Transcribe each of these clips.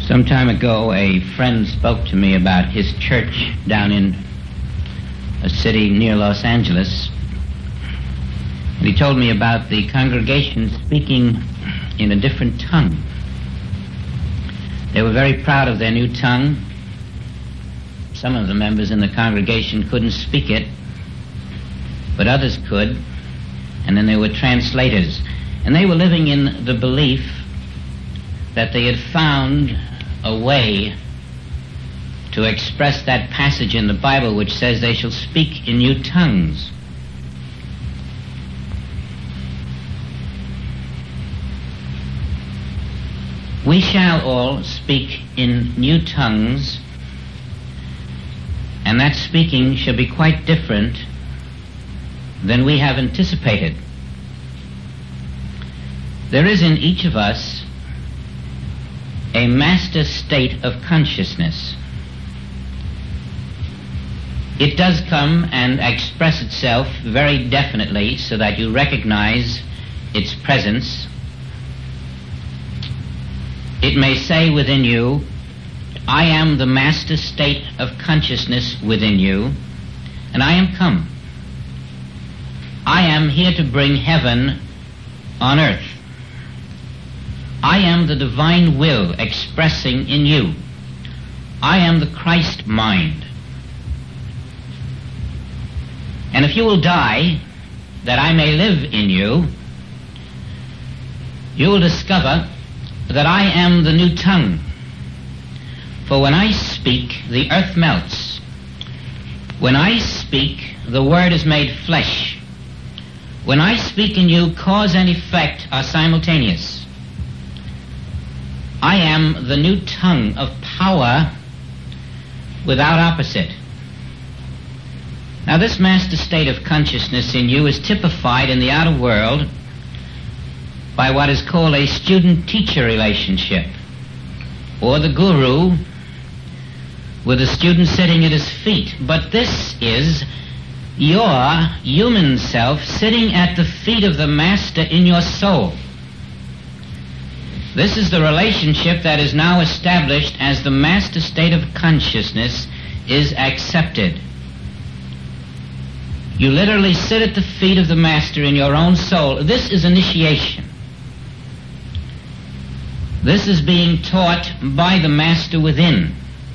Some time ago, a friend spoke to me about his church down in a city near Los Angeles. And he told me about the congregation speaking in a different tongue. They were very proud of their new tongue. Some of the members in the congregation couldn't speak it, but others could, and then they were translators. And they were living in the belief that they had found a way to express that passage in the Bible which says they shall speak in new tongues. We shall all speak in new tongues, and that speaking shall be quite different than we have anticipated. There is in each of us a master state of consciousness. It does come and express itself very definitely so that you recognize its presence. It may say within you, I am the master state of consciousness within you, and I am come. I am here to bring heaven on earth. I am the divine will expressing in you. I am the Christ mind. And if you will die, that I may live in you, you will discover that I am the new tongue. For when I speak, the earth melts. When I speak, the word is made flesh. When I speak in you, cause and effect are simultaneous. I am the new tongue of power without opposite. Now, this master state of consciousness in you is typified in the outer world by what is called a student-teacher relationship, or the guru with the student sitting at his feet. But this is your human self sitting at the feet of the master in your soul. This is the relationship that is now established as the master state of consciousness is accepted. You literally sit at the feet of the master in your own soul. This is initiation. This is being taught by the master within.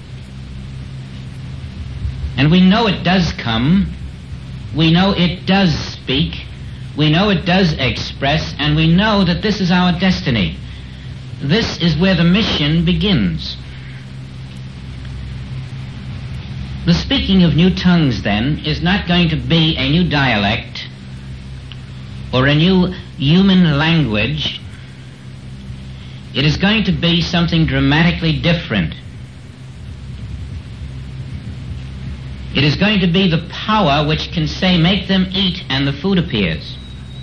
And we know it does come. We know it does speak. We know it does express. And we know that this is our destiny. This is where the mission begins. The speaking of new tongues, then, is not going to be a new dialect or a new human language. It is going to be something dramatically different. It is going to be the power which can say, make them eat, and the food appears.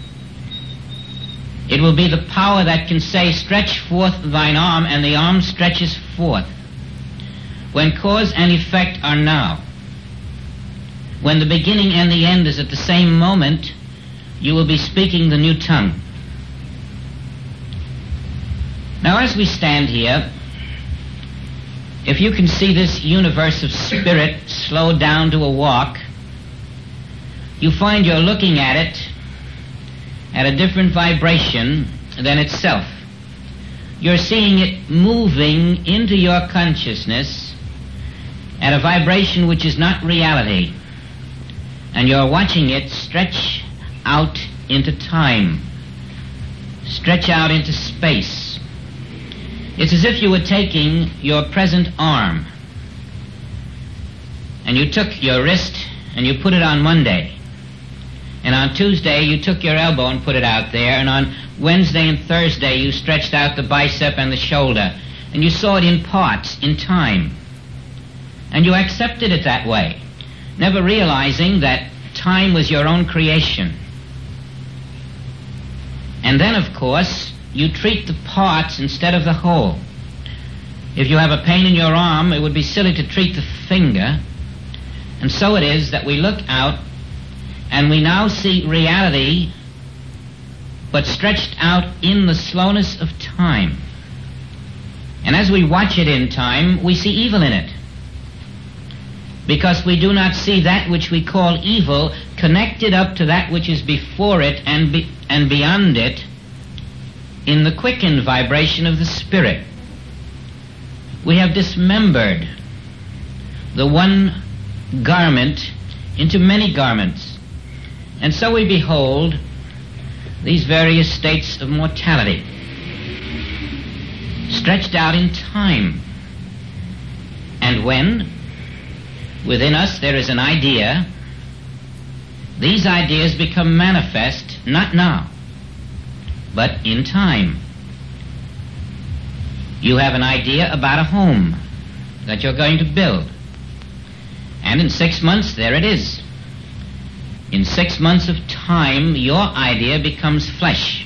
It will be the power that can say, stretch forth thine arm, and the arm stretches forth. When cause and effect are now, when the beginning and the end is at the same moment, you will be speaking the new tongue. Now, as we stand here, if you can see this universe of spirit slow down to a walk, you find you're looking at it at a different vibration than itself. You're seeing it moving into your consciousness at a vibration which is not reality, and you're watching it stretch out into time, stretch out into space. It's as if you were taking your present arm, and you took your wrist and you put it on Monday. And on Tuesday, you took your elbow and put it out there. And on Wednesday and Thursday, you stretched out the bicep and the shoulder. And you saw it in parts, in time. And you accepted it that way, never realizing that time was your own creation. And then, of course, you treat the parts instead of the whole. If you have a pain in your arm, it would be silly to treat the finger. And so it is that we look out and we now see reality, but stretched out in the slowness of time. And as we watch it in time, we see evil in it, because we do not see that which we call evil connected up to that which is before it and beyond it in the quickened vibration of the Spirit. We have dismembered the one garment into many garments, and so we behold these various states of mortality stretched out in time. And when within us there is an idea, these ideas become manifest not now, but in time. You have an idea about a home that you're going to build, and in 6 months there it is. In 6 months of time, your idea becomes flesh.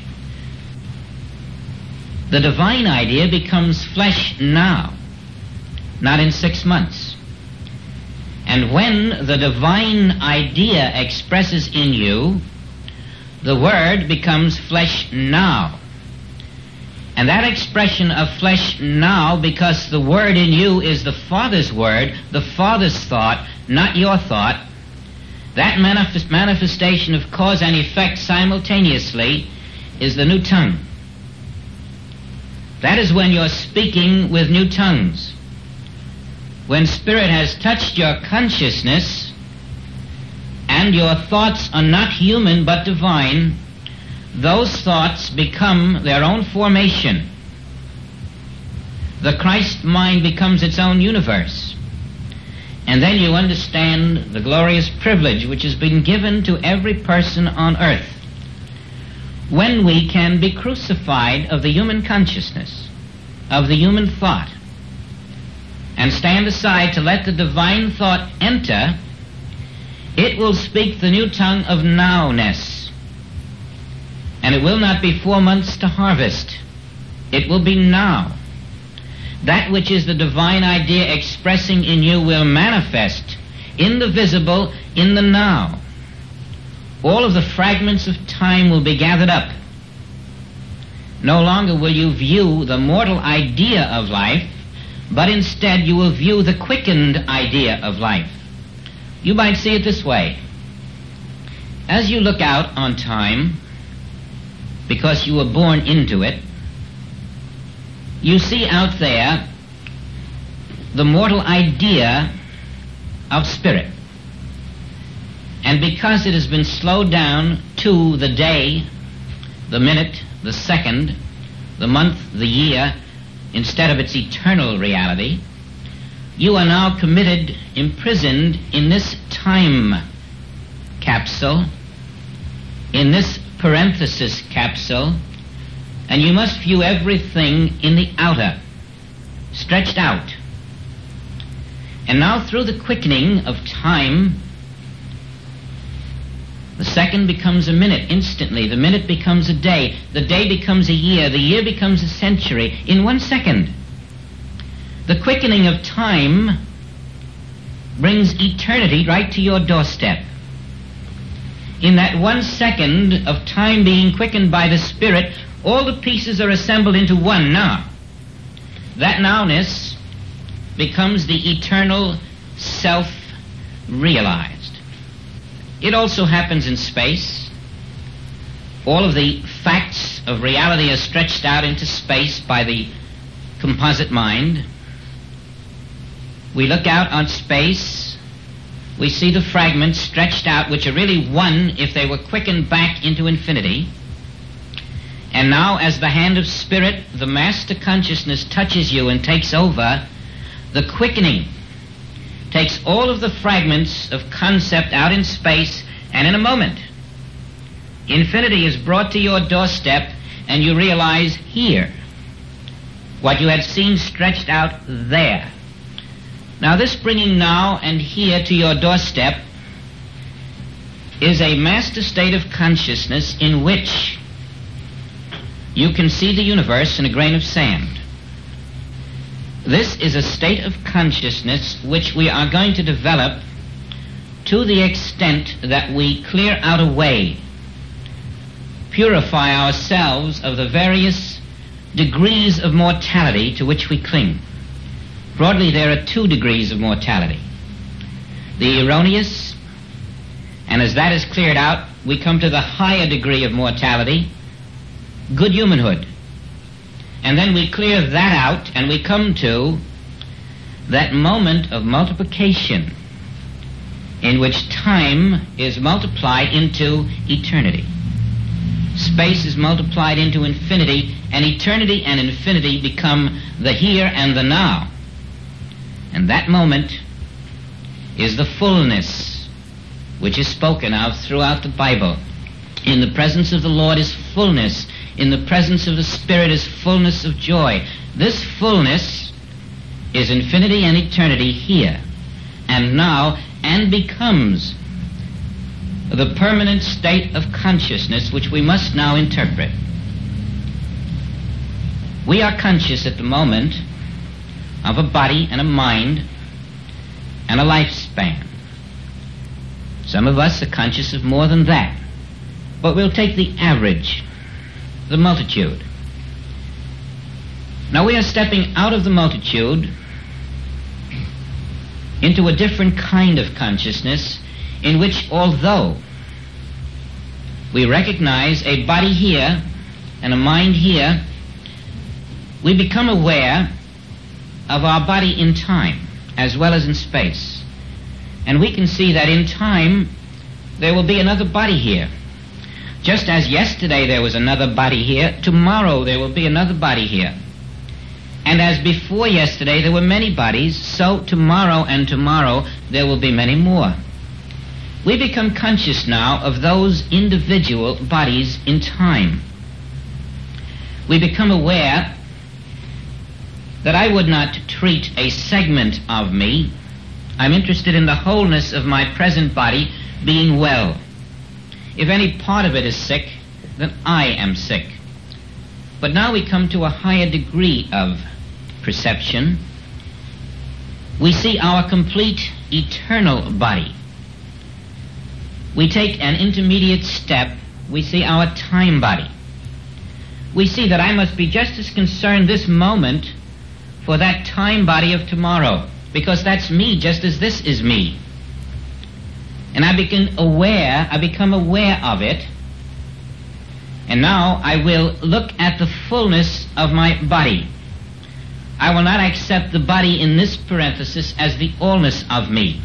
The divine idea becomes flesh now, not in 6 months. And when the divine idea expresses in you, the Word becomes flesh now. And that expression of flesh now, because the Word in you is the Father's Word, the Father's thought, not your thought, that manifestation of cause and effect simultaneously is the new tongue. That is when you're speaking with new tongues. When Spirit has touched your consciousness and your thoughts are not human but divine, those thoughts become their own formation. The Christ mind becomes its own universe. And then you understand the glorious privilege which has been given to every person on earth, when we can be crucified of the human consciousness, of the human thought, and stand aside to let the divine thought enter, it will speak the new tongue of nowness. And it will not be 4 months to harvest. It will be now. That which is the divine idea expressing in you will manifest in the visible, in the now. All of the fragments of time will be gathered up. No longer will you view the mortal idea of life, but instead you will view the quickened idea of life. You might see it this way. As you look out on time, because you were born into it, you see out there the mortal idea of spirit. And because it has been slowed down to the day, the minute, the second, the month, the year, instead of its eternal reality, you are now committed, imprisoned in this time capsule, in this parenthesis capsule, and you must view everything in the outer, stretched out. And now through the quickening of time, the second becomes a minute instantly, the minute becomes a day, the day becomes a year, the year becomes a century, in 1 second. The quickening of time brings eternity right to your doorstep. In that 1 second of time being quickened by the Spirit, all the pieces are assembled into one now. That nowness becomes the eternal self-realized. It also happens in space. All of the facts of reality are stretched out into space by the composite mind. We look out on space, we see the fragments stretched out, which are really one if they were quickened back into infinity. And now, as the hand of Spirit, the master consciousness touches you and takes over, the quickening takes all of the fragments of concept out in space, and in a moment, infinity is brought to your doorstep, and you realize here what you had seen stretched out there. Now, this bringing now and here to your doorstep is a master state of consciousness in which you can see the universe in a grain of sand. This is a state of consciousness which we are going to develop to the extent that we clear out a way, purify ourselves of the various degrees of mortality to which we cling. Broadly, there are 2 degrees of mortality. The erroneous, and as that is cleared out, we come to the higher degree of mortality, good humanhood. And then we clear that out and we come to that moment of multiplication in which time is multiplied into eternity. Space is multiplied into infinity, and eternity and infinity become the here and the now. And that moment is the fullness which is spoken of throughout the Bible. In the presence of the Lord is fullness. In the presence of the Spirit is fullness of joy. This fullness is infinity and eternity here and now, and becomes the permanent state of consciousness which we must now interpret. We are conscious at the moment of a body and a mind and a lifespan. Some of us are conscious of more than that, but we'll take the average, the multitude. Now we are stepping out of the multitude into a different kind of consciousness in which, although we recognize a body here and a mind here, we become aware of our body in time as well as in space. And we can see that in time there will be another body here. Just as yesterday there was another body here, tomorrow there will be another body here. And as before yesterday there were many bodies, so tomorrow and tomorrow there will be many more. We become conscious now of those individual bodies in time. We become aware that I would not treat a segment of me. I'm interested in the wholeness of my present body being well. If any part of it is sick, then I am sick. But now we come to a higher degree of perception. We see our complete eternal body. We take an intermediate step. We see our time body. We see that I must be just as concerned this moment for that time body of tomorrow, because that's me just as this is me. And I become aware of it, and now I will look at the fullness of my body. I will not accept the body in this parenthesis as the allness of me.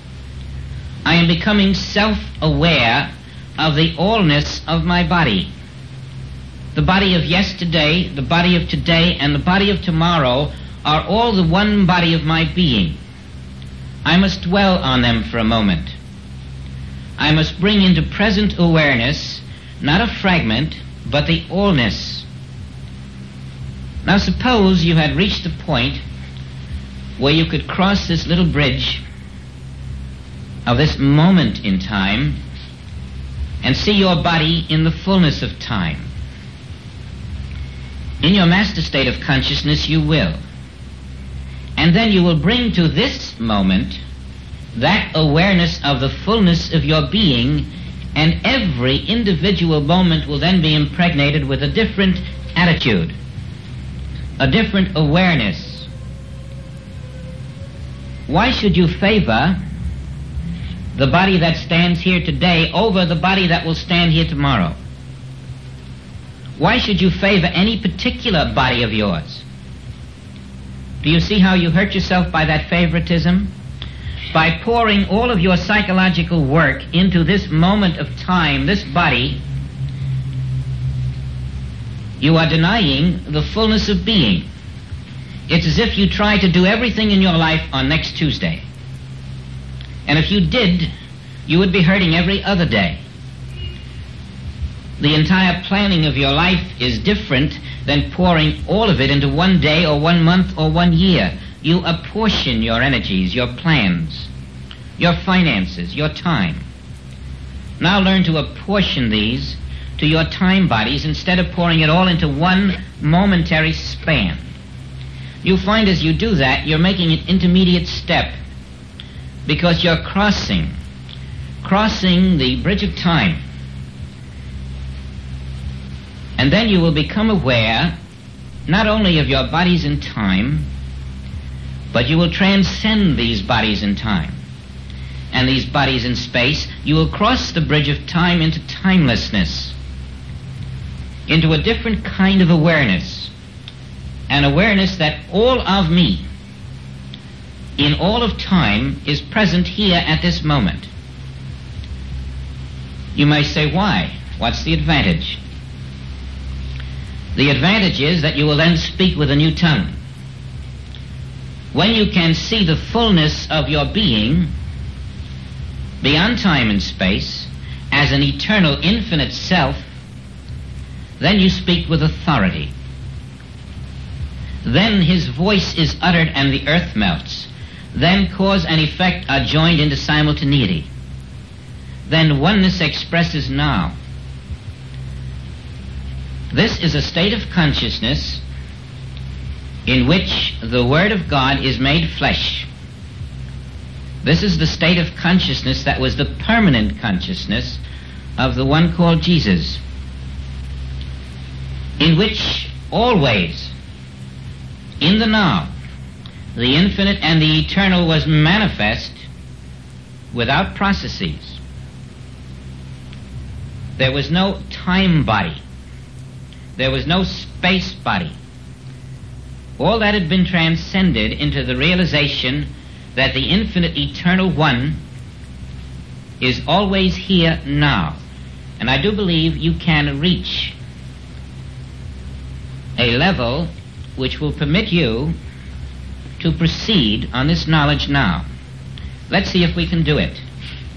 I am becoming self-aware of the allness of my body. The body of yesterday, the body of today, and the body of tomorrow are all the one body of my being. I must dwell on them for a moment. I must bring into present awareness not a fragment, but the allness. Now suppose you had reached the point where you could cross this little bridge of this moment in time and see your body in the fullness of time. In your master state of consciousness you will. And then you will bring to this moment that awareness of the fullness of your being, and every individual moment will then be impregnated with a different attitude, a different awareness. Why should you favor the body that stands here today over the body that will stand here tomorrow? Why should you favor any particular body of yours? Do you see how you hurt yourself by that favoritism? By pouring all of your psychological work into this moment of time, this body, you are denying the fullness of being. It's as if you try to do everything in your life on next Tuesday. And if you did, you would be hurting every other day. The entire planning of your life is different than pouring all of it into one day or 1 month or 1 year. You apportion your energies, your plans, your finances, your time. Now learn to apportion these to your time bodies instead of pouring it all into one momentary span. You'll find as you do that, you're making an intermediate step, because you're crossing the bridge of time. And then you will become aware not only of your bodies in time, but you will transcend these bodies in time and these bodies in space. You will cross the bridge of time into timelessness, into a different kind of awareness, an awareness that all of me in all of time is present here at this moment. You may say, why? What's the advantage? The advantage is that you will then speak with a new tongue. When you can see the fullness of your being beyond time and space as an eternal, infinite self, then you speak with authority. Then his voice is uttered and the earth melts. Then cause and effect are joined into simultaneity. Then oneness expresses now. This is a state of consciousness in which the Word of God is made flesh. This is the state of consciousness that was the permanent consciousness of the one called Jesus, in which always, in the now, the infinite and the eternal was manifest without processes. There was no time body. There was no space body. All that had been transcended into the realization that the infinite eternal one is always here now. And I do believe you can reach a level which will permit you to proceed on this knowledge now. Let's see if we can do it.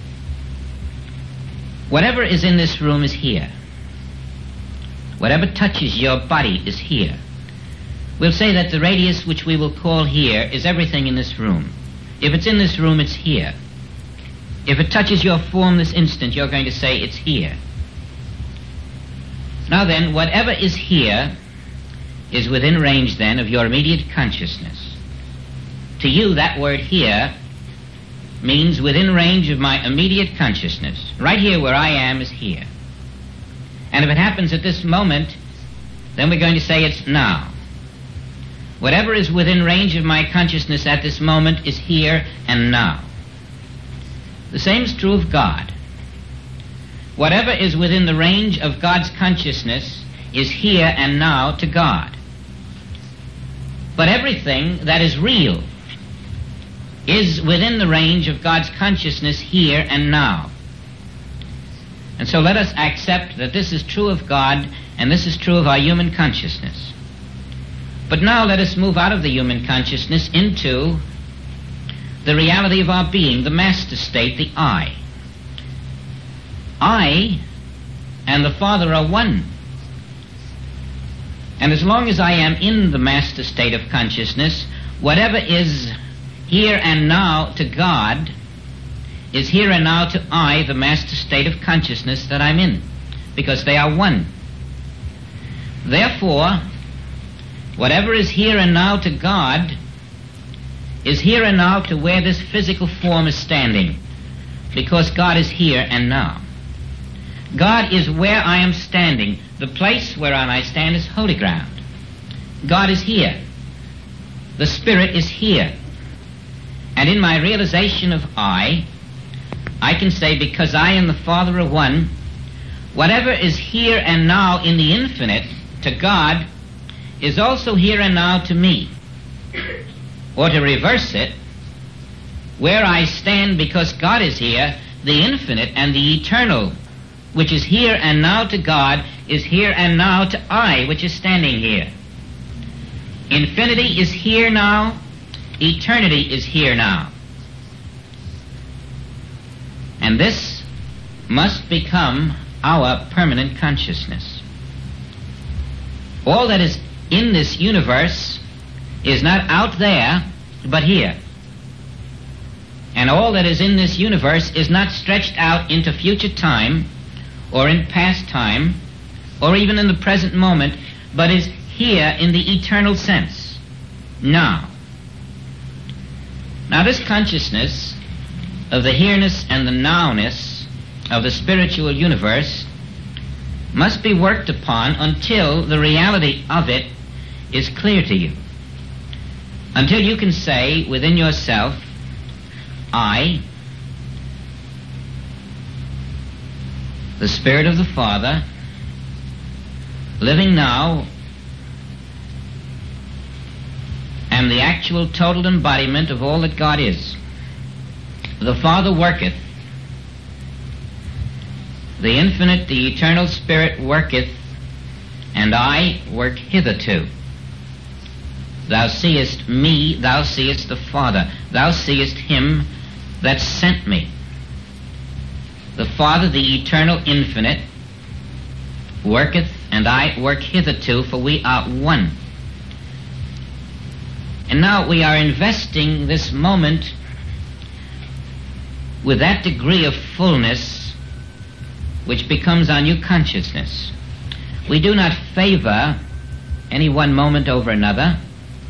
Whatever is in this room is here. Whatever touches your body is here. We'll say that the radius which we will call here is everything in this room. If it's in this room, it's here. If it touches your form this instant, you're going to say it's here. Now then, whatever is here is within range then of your immediate consciousness. To you, that word here means within range of my immediate consciousness. Right here where I am is here. And if it happens at this moment, then we're going to say it's now. Whatever is within range of my consciousness at this moment is here and now. The same is true of God. Whatever is within the range of God's consciousness is here and now to God. But everything that is real is within the range of God's consciousness here and now. And so let us accept that this is true of God and this is true of our human consciousness. But now let us move out of the human consciousness into the reality of our being, the master state, the I. I and the Father are one. And as long as I am in the master state of consciousness, whatever is here and now to God is here and now to I, the master state of consciousness that I'm in, because they are one. Therefore, whatever is here and now to God is here and now to where this physical form is standing, because God is here and now. God is where I am standing. The place whereon I stand is holy ground. God is here. The Spirit is here. And in my realization of I can say, because I and the Father are one, whatever is here and now in the infinite to God is also here and now to me. Or to reverse it, where I stand because God is here, the infinite and the eternal, which is here and now to God, is here and now to I, which is standing here. Infinity is here now, eternity is here now. And this must become our permanent consciousness. All that is in this universe is not out there, but here. And all that is in this universe is not stretched out into future time, or in past time, or even in the present moment, but is here in the eternal sense, now. Now this consciousness of the here-ness and the now-ness of the spiritual universe must be worked upon until the reality of it is clear to you. Until you can say within yourself, I, the Spirit of the Father, living now, am the actual total embodiment of all that God is. The Father worketh, the infinite, the eternal Spirit worketh, and I work hitherto. Thou seest me, thou seest the Father, thou seest him that sent me. The Father, the eternal infinite, worketh, and I work hitherto, for we are one. And now we are investing this moment with that degree of fullness which becomes our new consciousness. We do not favor any one moment over another,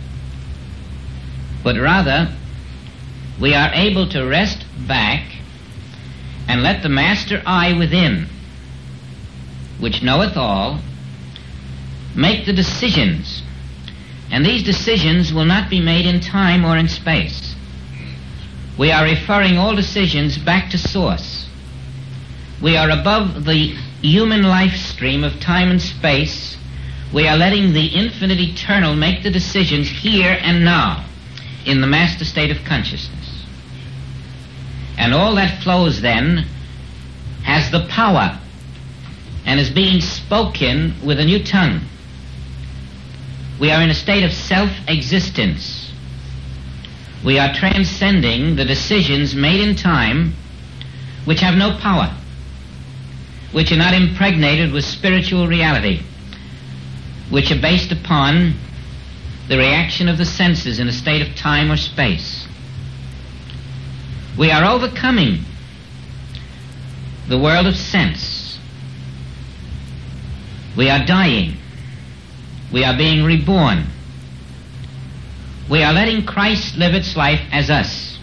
but rather we are able to rest back and let the master I within, which knoweth all, make the decisions. And these decisions will not be made in time or in space. We are referring all decisions back to source. We are above the human life stream of time and space. We are letting the infinite eternal make the decisions here and now in the master state of consciousness. And all that flows then has the power and is being spoken with a new tongue. We are in a state of self-existence. We are transcending the decisions made in time which have no power, which are not impregnated with spiritual reality, which are based upon the reaction of the senses in a state of time or space. We are overcoming the world of sense. We are dying. We are being reborn. We are letting Christ live its life as us,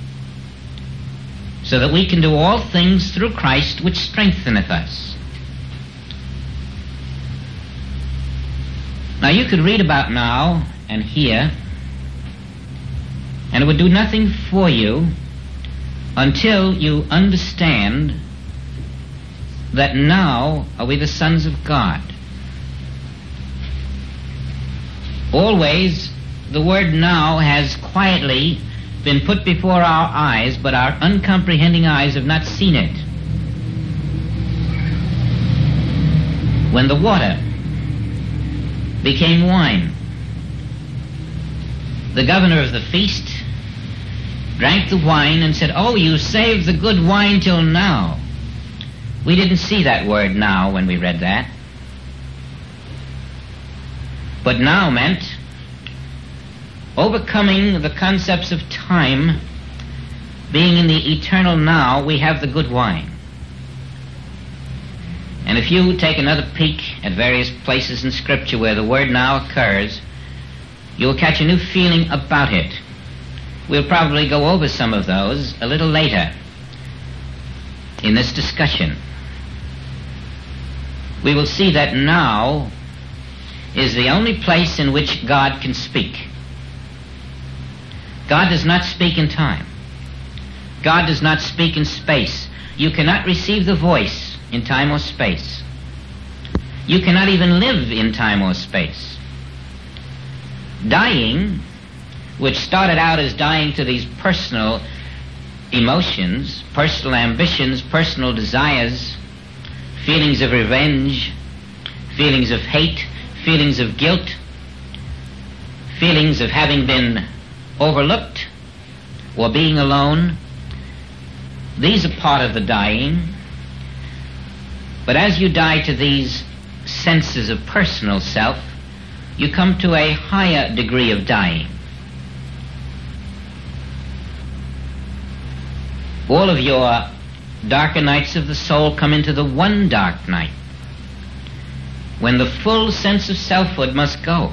so that we can do all things through Christ which strengtheneth us. Now you could read about now and here, and it would do nothing for you until you understand that now are we the sons of God. Always the word now has quietly been put before our eyes, but our uncomprehending eyes have not seen it. When the water became wine, the governor of the feast drank the wine and said, "Oh, you saved the good wine till now." We didn't see that word now when we read that. But now meant overcoming the concepts of time, being in the eternal now, we have the good wine. And if you take another peek at various places in Scripture where the word now occurs, you'll catch a new feeling about it. We'll probably go over some of those a little later in this discussion. We will see that now is the only place in which God can speak. God does not speak in time. God does not speak in space. You cannot receive the voice in time or space. You cannot even live in time or space. Dying, which started out as dying to these personal emotions, personal ambitions, personal desires, feelings of revenge, feelings of hate, feelings of guilt, feelings of having been overlooked or being alone. These are part of the dying. But as you die to these senses of personal self, you come to a higher degree of dying. All of your darker nights of the soul come into the one dark night, when the full sense of selfhood must go,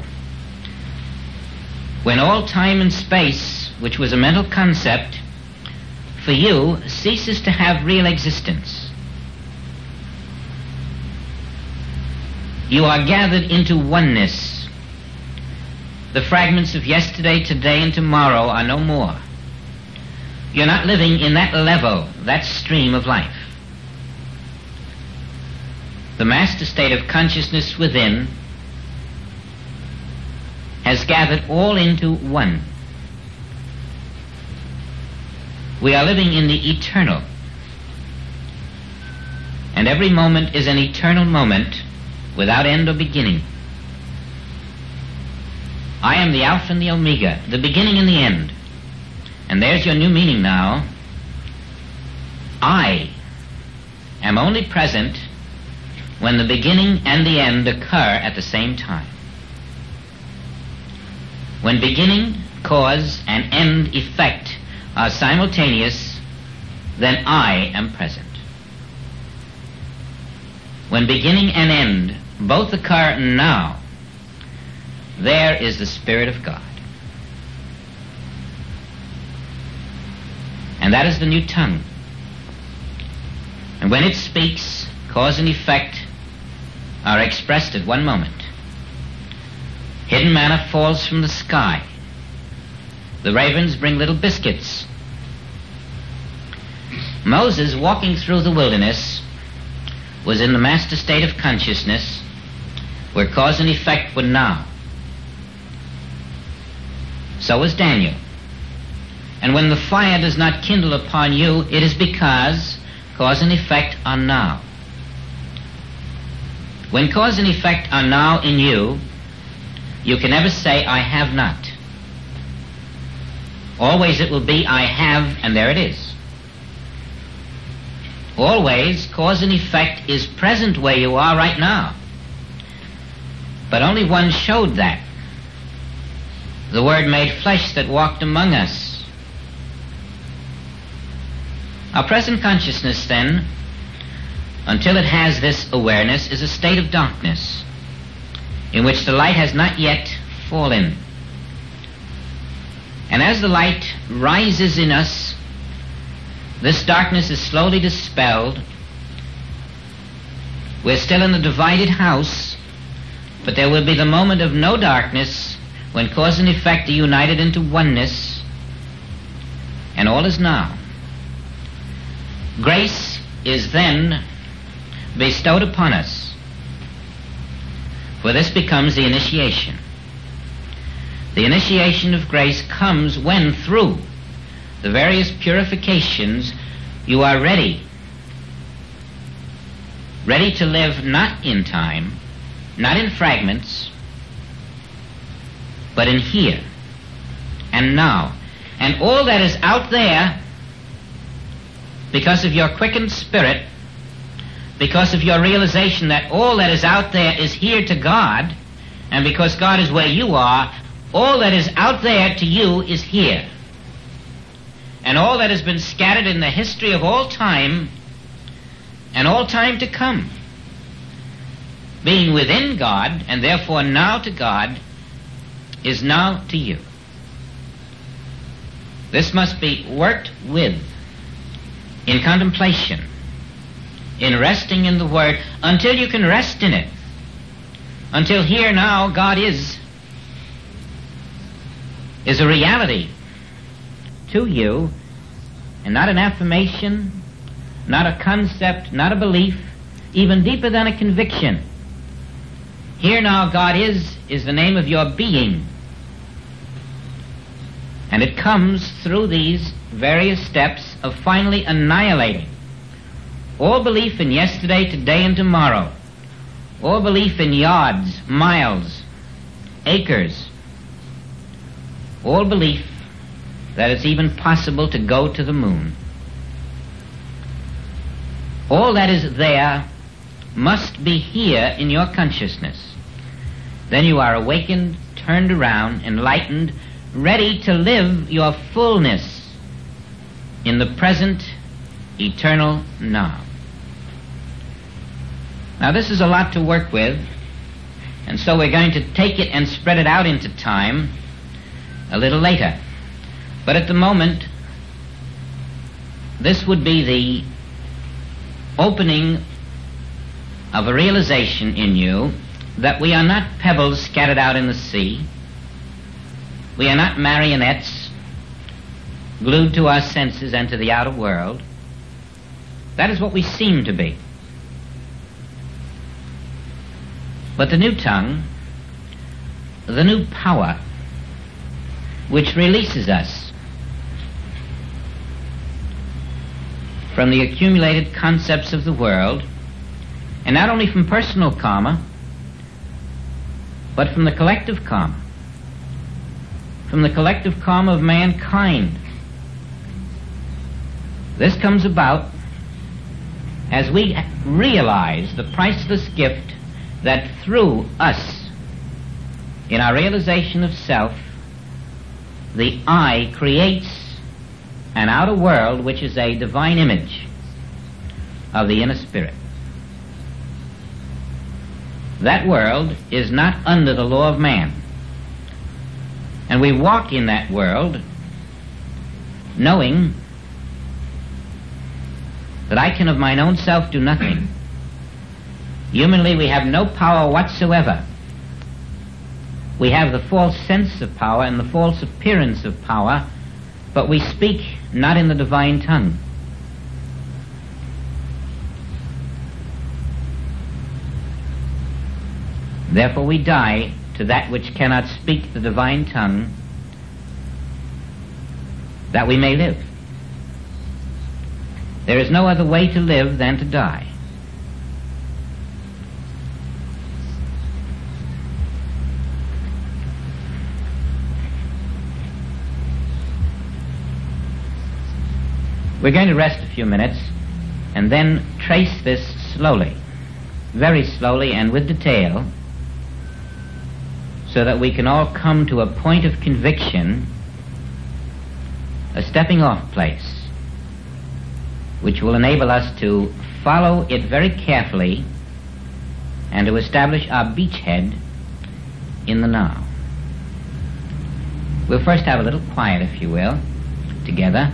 when all time and space, which was a mental concept, for you ceases to have real existence. You are gathered into oneness The fragments of yesterday, today, and tomorrow are no more. You're not living in that level, that stream of life. The master state of consciousness within has gathered all into one. We are living in the eternal, and every moment is an eternal moment without end or beginning. I am the Alpha and the Omega, the beginning and the end. And there's your new meaning now. I am only present when the beginning and the end occur at the same time. When beginning, cause, and end effect are simultaneous, then I am present. When beginning and end both occur now, there is the Spirit of God. And that is the new tongue. And when it speaks, cause and effect are expressed at one moment. Hidden manna falls from the sky. The ravens bring little biscuits. Moses, walking through the wilderness, was in the master state of consciousness where cause and effect were now. So was Daniel. And when the fire does not kindle upon you, it is because cause and effect are now. When cause and effect are now in you, you can never say, I have not. Always it will be, I have, and there it is. Always, cause and effect is present where you are right now. But only one showed that. The Word made flesh that walked among us. Our present consciousness, then, until it has this awareness, is a state of darkness in which the light has not yet fallen. And as the light rises in us, this darkness is slowly dispelled. We're still in the divided house, but there will be the moment of no darkness when cause and effect are united into oneness, and all is now. Grace is then bestowed upon us, for this becomes the initiation. The initiation of grace comes when, through the various purifications, you are ready to live not in time, not in fragments, but in here and now. And all that is out there, because of your quickened spirit, because of your realization that all that is out there is here to God, and because God is where you are, all that is out there to you is here. And all that has been scattered in the history of all time and all time to come, being within God and therefore now to God, is now to you. This must be worked with in contemplation, in resting in the Word, until you can rest in it. Until here now God is a reality to you, and not an affirmation, not a concept, not a belief, even deeper than a conviction. Here now God is the name of your being. And it comes through these various steps of finally annihilating all belief in yesterday, today, and tomorrow, all belief in yards, miles, acres, all belief that it's even possible to go to the moon. All that is there must be here in your consciousness. Then you are awakened, turned around, enlightened, ready to live your fullness in the present, eternal now. Now this is a lot to work with, and so we're going to take it and spread it out into time a little later. But at the moment, this would be the opening of a realization in you that we are not pebbles scattered out in the sea, We are not marionettes glued to our senses and to the outer world. That is what we seem to be. But the new tongue, the new power, which releases us from the accumulated concepts of the world, and not only from personal karma, but from the collective karma, of mankind. This comes about as we realize the priceless gift that through us, in our realization of self, the I creates an outer world which is a divine image of the inner spirit. That world is not under the law of man. And we walk in that world knowing that I can of mine own self do nothing. Humanly, we have no power whatsoever. We have the false sense of power and the false appearance of power, but we speak not in the divine tongue. Therefore we die to that which cannot speak the divine tongue, that we may live. There is no other way to live than to die. We're going to rest a few minutes and then trace this slowly, very slowly and with detail, so that we can all come to a point of conviction, a stepping off place, which will enable us to follow it very carefully and to establish our beachhead in the now. We'll first have a little quiet, if you will, together,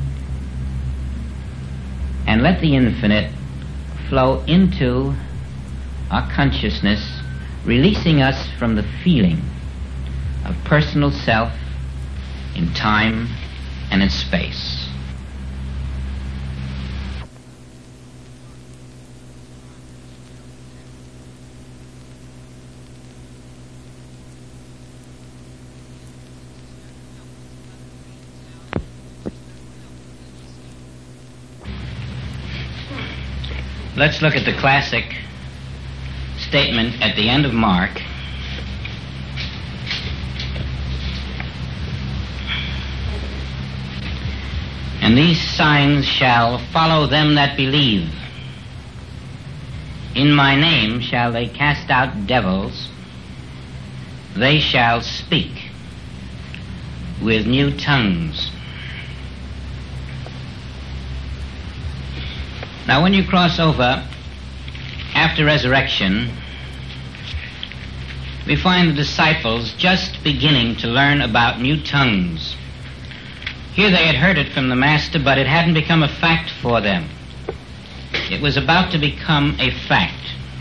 and let the infinite flow into our consciousness, releasing us from the feeling of personal self in time and in space. Let's look at the classic statement at the end of Mark. And these signs shall follow them that believe. In my name shall they cast out devils. They shall speak with new tongues. Now, when you cross over after resurrection, we find the disciples just beginning to learn about new tongues. Here they had heard it from the Master, but it hadn't become a fact for them. It was about to become a fact.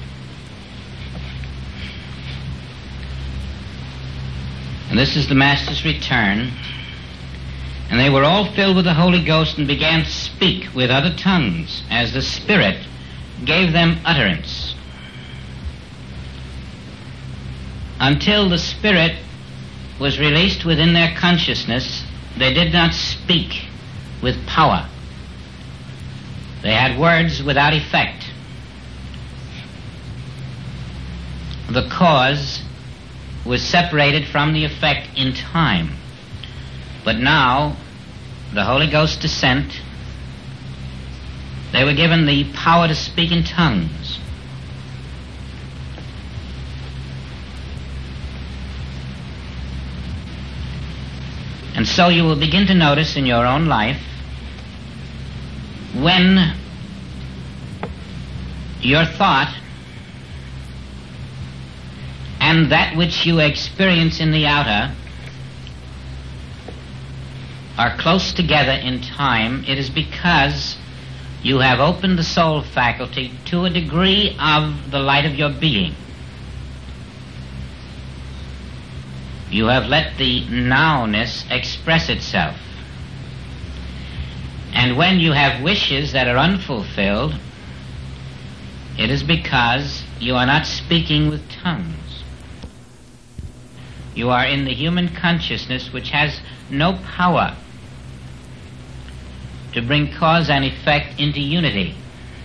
And this is the Master's return. And they were all filled with the Holy Ghost and began to speak with other tongues as the Spirit gave them utterance. Until the Spirit was released within their consciousness, they did not speak with power. They had words without effect. The cause was separated from the effect in time. But now, the Holy Ghost descent, they were given the power to speak in tongues. And so you will begin to notice in your own life when your thought and that which you experience in the outer are close together in time, it is because you have opened the soul faculty to a degree of the light of your being. You have let the nowness express itself. And when you have wishes that are unfulfilled, it is because you are not speaking with tongues. You are in the human consciousness which has no power to bring cause and effect into unity.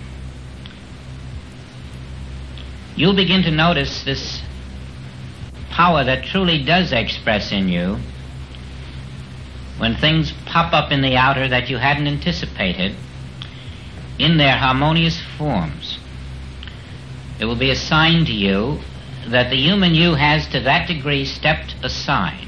You'll begin to notice this power that truly does express in you when things pop up in the outer that you hadn't anticipated in their harmonious forms. It will be a sign to you that the human you has to that degree stepped aside.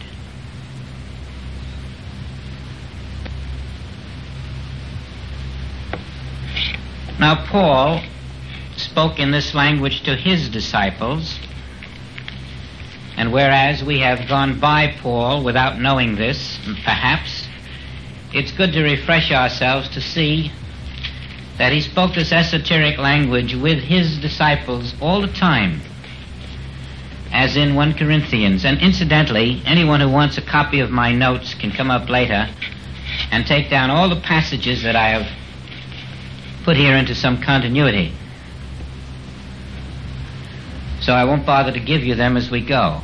Now, Paul spoke in this language to his disciples, and whereas we have gone by Paul without knowing this, perhaps, it's good to refresh ourselves to see that he spoke this esoteric language with his disciples all the time, as in 1 Corinthians. And incidentally, anyone who wants a copy of my notes can come up later and take down all the passages that I have put here into some continuity. So I won't bother to give you them as we go.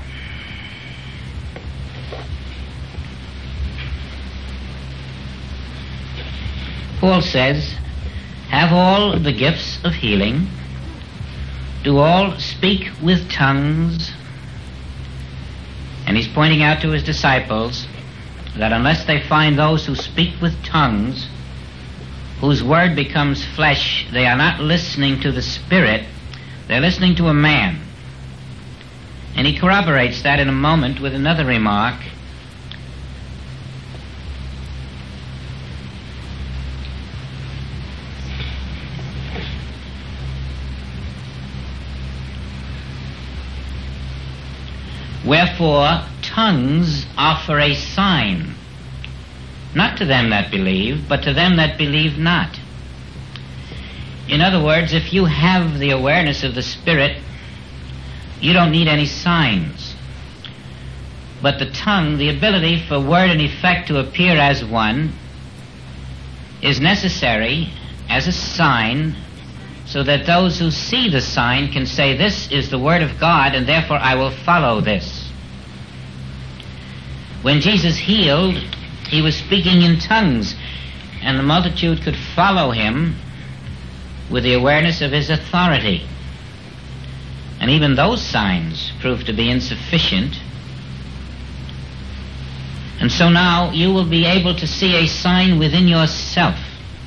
Paul says, have all the gifts of healing, do all speak with tongues, and he's pointing out to his disciples that unless they find those who speak with tongues, whose word becomes flesh, they are not listening to the Spirit, they're listening to a man. And he corroborates that in a moment with another remark. Wherefore, tongues offer a sign, not to them that believe, but to them that believe not. In other words, if you have the awareness of the Spirit, you don't need any signs. But the tongue, the ability for word and effect to appear as one, is necessary as a sign so that those who see the sign can say, this is the Word of God, and therefore I will follow this. When Jesus healed, he was speaking in tongues, and the multitude could follow him with the awareness of his authority. And even those signs proved to be insufficient. And so now you will be able to see a sign within yourself.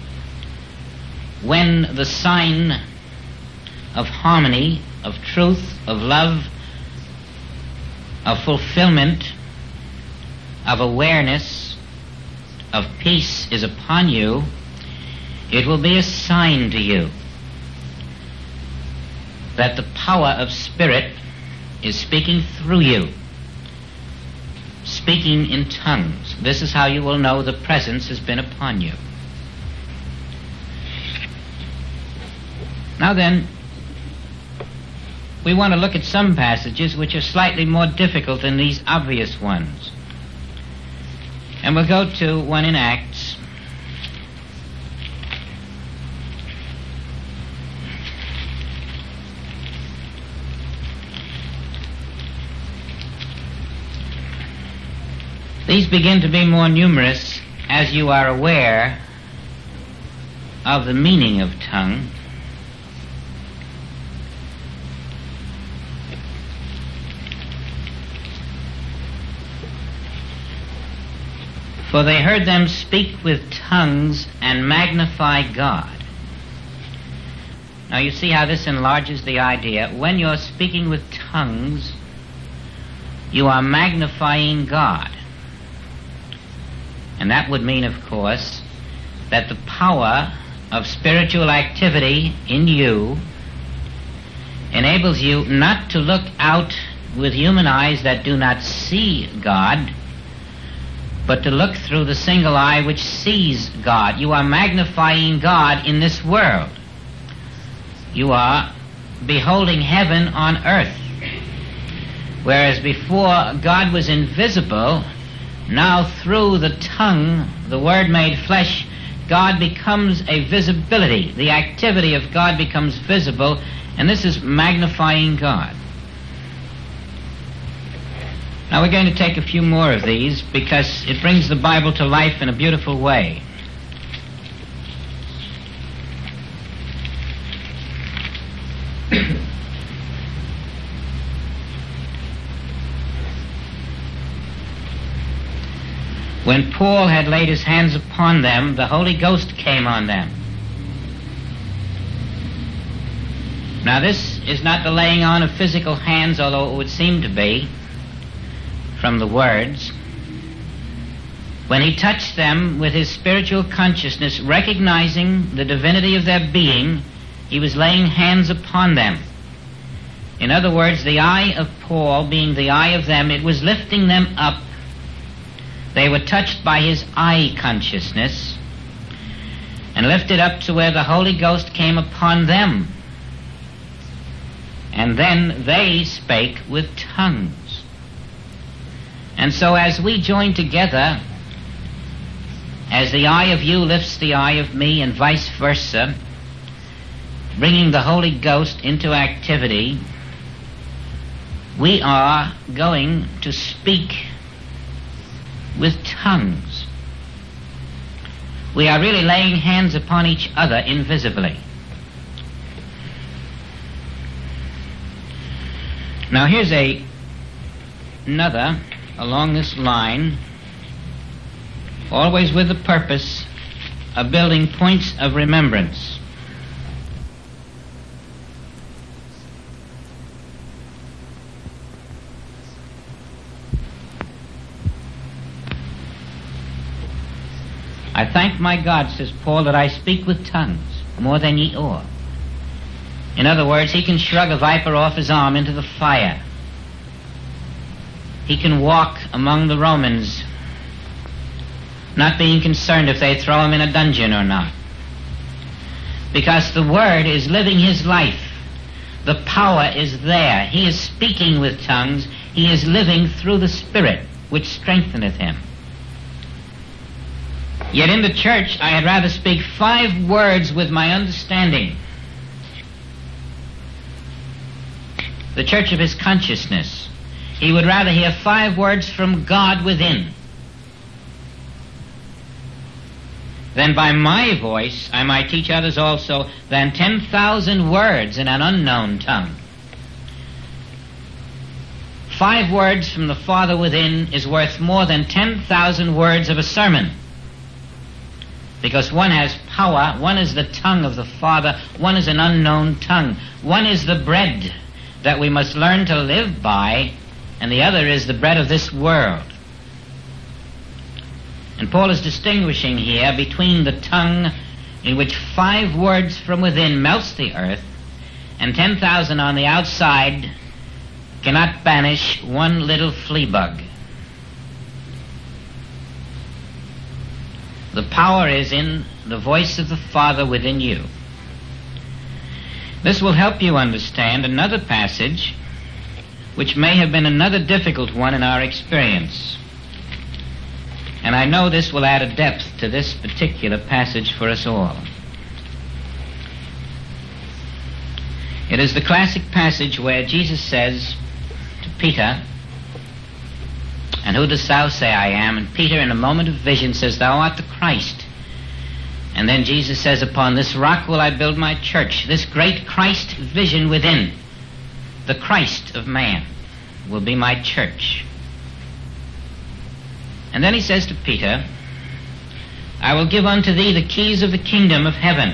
When the sign of harmony, of truth, of love, of fulfillment, of awareness, of peace is upon you, it will be a sign to you that the power of Spirit is speaking through you, speaking in tongues. This is how you will know the presence has been upon you. Now then, we want to look at some passages which are slightly more difficult than these obvious ones. And we'll go to one in Acts. These begin to be more numerous as you are aware of the meaning of tongue. For they heard them speak with tongues and magnify God. Now you see how this enlarges the idea. When you're speaking with tongues, you are magnifying God. And that would mean, of course, that the power of spiritual activity in you enables you not to look out with human eyes that do not see God, but to look through the single eye which sees God. You are magnifying God in this world. You are beholding heaven on earth. Whereas before God was invisible, now through the tongue, the Word made flesh, God becomes a visibility. The activity of God becomes visible, and this is magnifying God. Now we're going to take a few more of these because it brings the Bible to life in a beautiful way. When Paul had laid his hands upon them, the Holy Ghost came on them. Now this is not the laying on of physical hands, although it would seem to be from the words. When he touched them with his spiritual consciousness, recognizing the divinity of their being, he was laying hands upon them. In other words, the eye of Paul being the eye of them, it was lifting them up. They were touched by his eye consciousness and lifted up to where the Holy Ghost came upon them. And then they spake with tongues. And so as we join together, as the eye of you lifts the eye of me and vice versa, bringing the Holy Ghost into activity, we are going to speak with tongues. We are really laying hands upon each other invisibly. Now here's another along this line, always with the purpose of building points of remembrance. I thank my God, says Paul, that I speak with tongues more than ye ought. In other words, he can shrug a viper off his arm into the fire. He can walk among the Romans, not being concerned if they throw him in a dungeon or not. Because the Word is living his life. The power is there. He is speaking with tongues. He is living through the Spirit, which strengtheneth him. Yet in the church I had rather speak 5 words with my understanding. The church of his consciousness. He would rather hear 5 words from God within than by my voice I might teach others also than 10,000 words in an unknown tongue. 5 words from the Father within is worth more than 10,000 words of a sermon. Because one has power, one is the tongue of the Father, one is an unknown tongue, one is the bread that we must learn to live by, and the other is the bread of this world. And Paul is distinguishing here between the tongue in which 5 words from within melts the earth, and 10,000 on the outside cannot banish one little flea bug. The power is in the voice of the Father within you. This will help you understand another passage which may have been another difficult one in our experience. And I know this will add a depth to this particular passage for us all. It is the classic passage where Jesus says to Peter, "And who dost thou say I am?" And Peter, in a moment of vision, says, "Thou art the Christ." And then Jesus says, "Upon this rock will I build my church." This great Christ vision within, the Christ of man, will be my church. And then he says to Peter, "I will give unto thee the keys of the kingdom of heaven.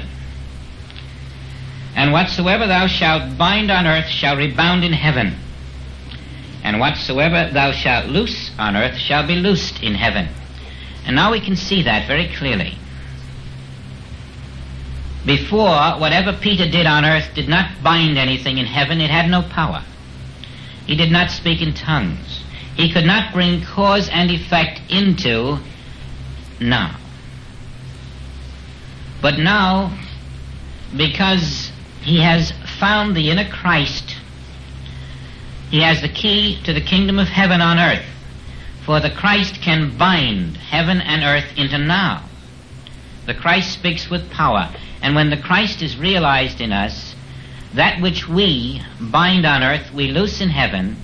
And whatsoever thou shalt bind on earth shall rebound in heaven. And whatsoever thou shalt loose on earth shall be loosed in heaven." And now we can see that very clearly. Before, whatever Peter did on earth did not bind anything in heaven. It had no power. He did not speak in tongues. He could not bring cause and effect into now. But now, because he has found the inner Christ, He has the key to the kingdom of heaven on earth. For the Christ can bind heaven and earth into now. The Christ speaks with power. And when the Christ is realized in us, that which we bind on earth, we loose in heaven.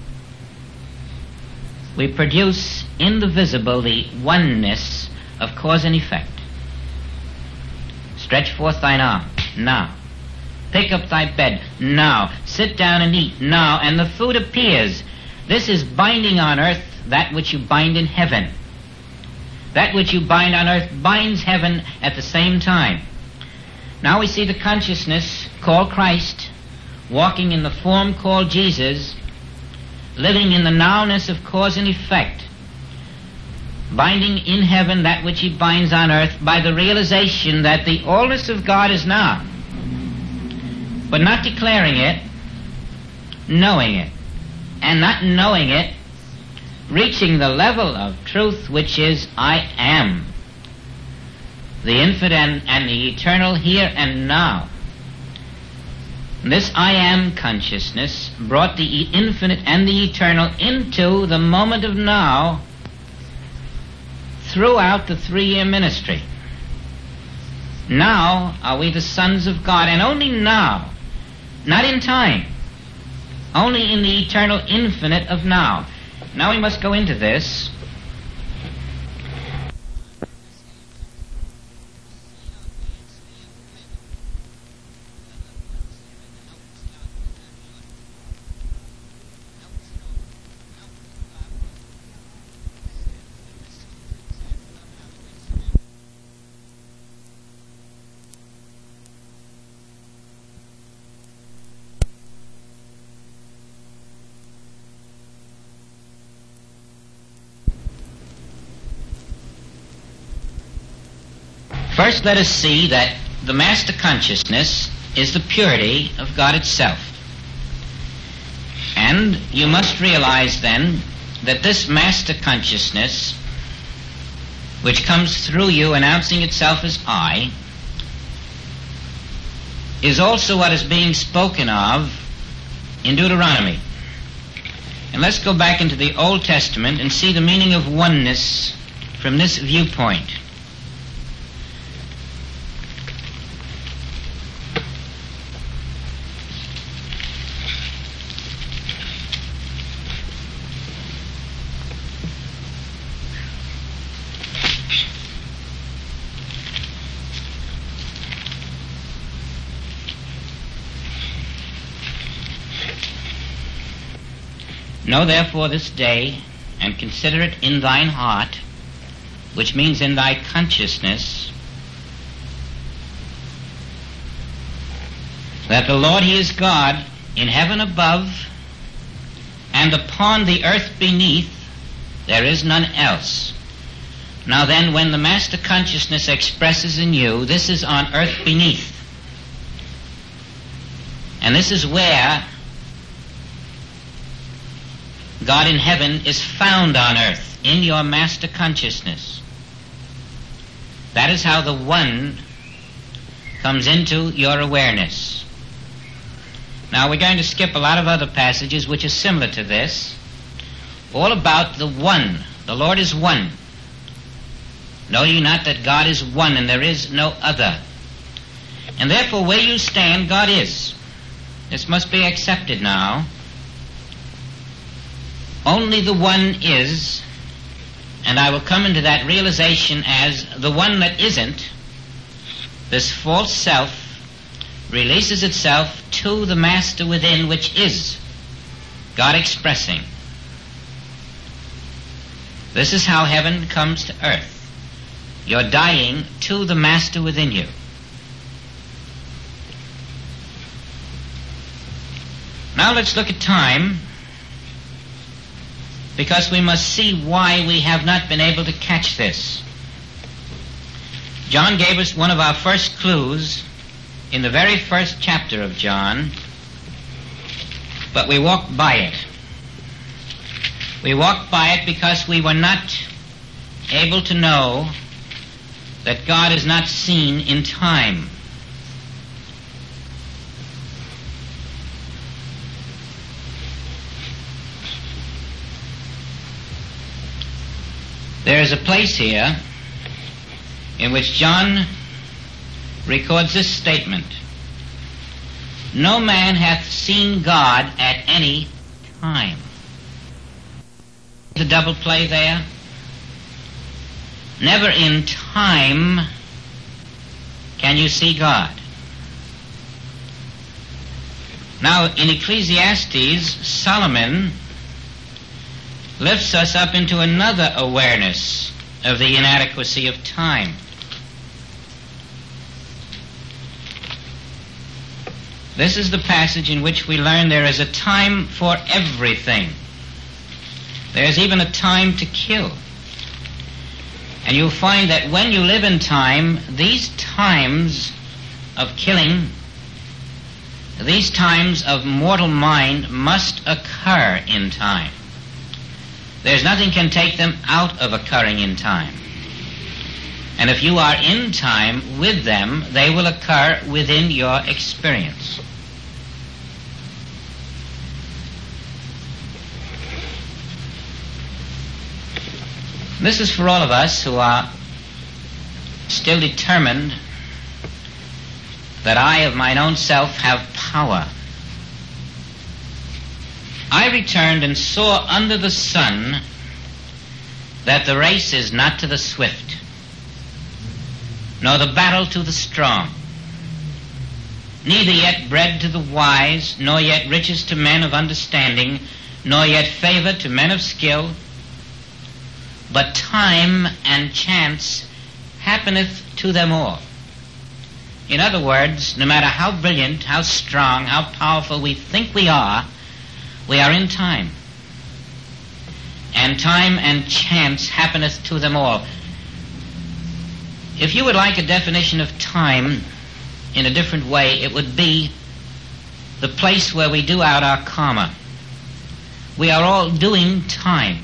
We produce in the visible the oneness of cause and effect. Stretch forth thine arm, now. Pick up thy bed, now. Sit down and eat, now. And the food appears. This is binding on earth that which you bind in heaven. That which you bind on earth binds heaven at the same time. Now we see the consciousness called Christ, walking in the form called Jesus, living in the nowness of cause and effect, binding in heaven that which he binds on earth by the realization that the allness of God is now, but not declaring it, knowing it, and not knowing it, reaching the level of truth which is I am, the infinite and the eternal here and now. This I am consciousness brought the infinite and the eternal into the moment of now throughout the 3-year ministry. Now are we the sons of God, and only now, not in time, only in the eternal infinite of now. Now we must go into this. First, let us see that the master consciousness is the purity of God itself. And you must realize then that this master consciousness, which comes through you announcing itself as I, is also what is being spoken of in Deuteronomy. And let's go back into the Old Testament and see the meaning of oneness from this viewpoint. Know therefore this day, and consider it in thine heart, which means in thy consciousness, that the Lord, he is God, in heaven above, and upon the earth beneath, there is none else. Now then, when the master consciousness expresses in you, this is on earth beneath. And this is where God in heaven is found on earth, in your master consciousness. That is how the one comes into your awareness. Now we're going to skip a lot of other passages which are similar to this, all about the one. The Lord is one. Know ye not that God is one and there is no other? And therefore where you stand, God is. This must be accepted now. Only the one is, and I will come into that realization as the one that isn't. This false self releases itself to the master within, which is God expressing. This is how heaven comes to earth. You're dying to the master within you. Now let's look at time, because we must see why we have not been able to catch this. John gave us one of our first clues in the very first chapter of John, but we walked by it. We walked by it because we were not able to know that God is not seen in time. There is a place here in which John records this statement: "No man hath seen God at any time." The double play there. Never in time can you see God. Now, in Ecclesiastes, Solomon lifts us up into another awareness of the inadequacy of time. This is the passage in which we learn there is a time for everything. There is even a time to kill. And you'll find that when you live in time, these times of killing, these times of mortal mind must occur in time. There's nothing can take them out of occurring in time. And if you are in time with them, they will occur within your experience. This is for all of us who are still determined that I of mine own self have power. I returned and saw under the sun that the race is not to the swift, nor the battle to the strong, neither yet bread to the wise, nor yet riches to men of understanding, nor yet favor to men of skill, but time and chance happeneth to them all. In other words, no matter how brilliant, how strong, how powerful we think we are in time. And time and chance happeneth to them all. If you would like a definition of time in a different way, it would be the place where we do out our karma. We are all doing time.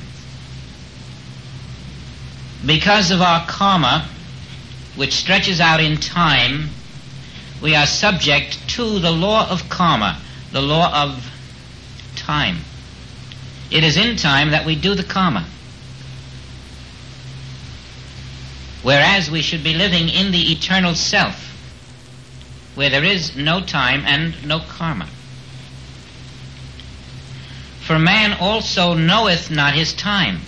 Because of our karma, which stretches out in time, we are subject to the law of karma, the law of time. It is in time that we do the karma. Whereas we should be living in the eternal self, where there is no time and no karma. For man also knoweth not his time.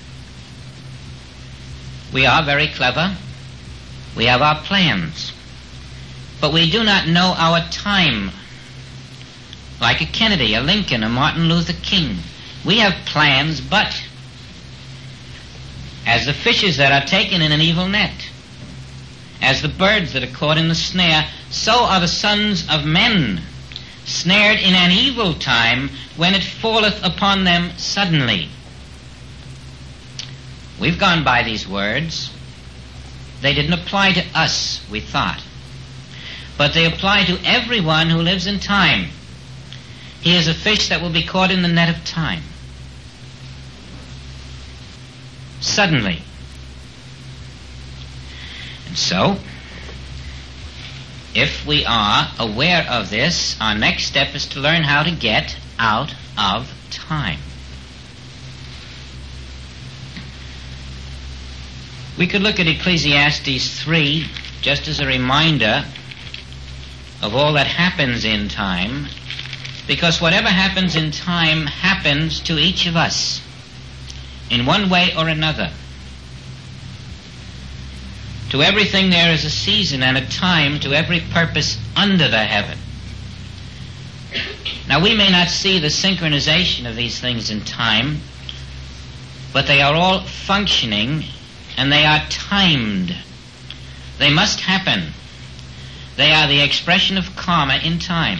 We are very clever. We have our plans. But we do not know our time. Like a Kennedy, a Lincoln, a Martin Luther King. We have plans, but as the fishes that are taken in an evil net, as the birds that are caught in the snare, so are the sons of men snared in an evil time when it falleth upon them suddenly. We've gone by these words. They didn't apply to us, we thought. But they apply to everyone who lives in time. He is a fish that will be caught in the net of time. Suddenly. And so, if we are aware of this, our next step is to learn how to get out of time. We could look at Ecclesiastes 3 just as a reminder of all that happens in time, because whatever happens in time happens to each of us in one way or another. To everything there is a season and a time to every purpose under the heaven. Now we may not see the synchronization of these things in time, but they are all functioning and they are timed. They must happen. They are the expression of karma in time.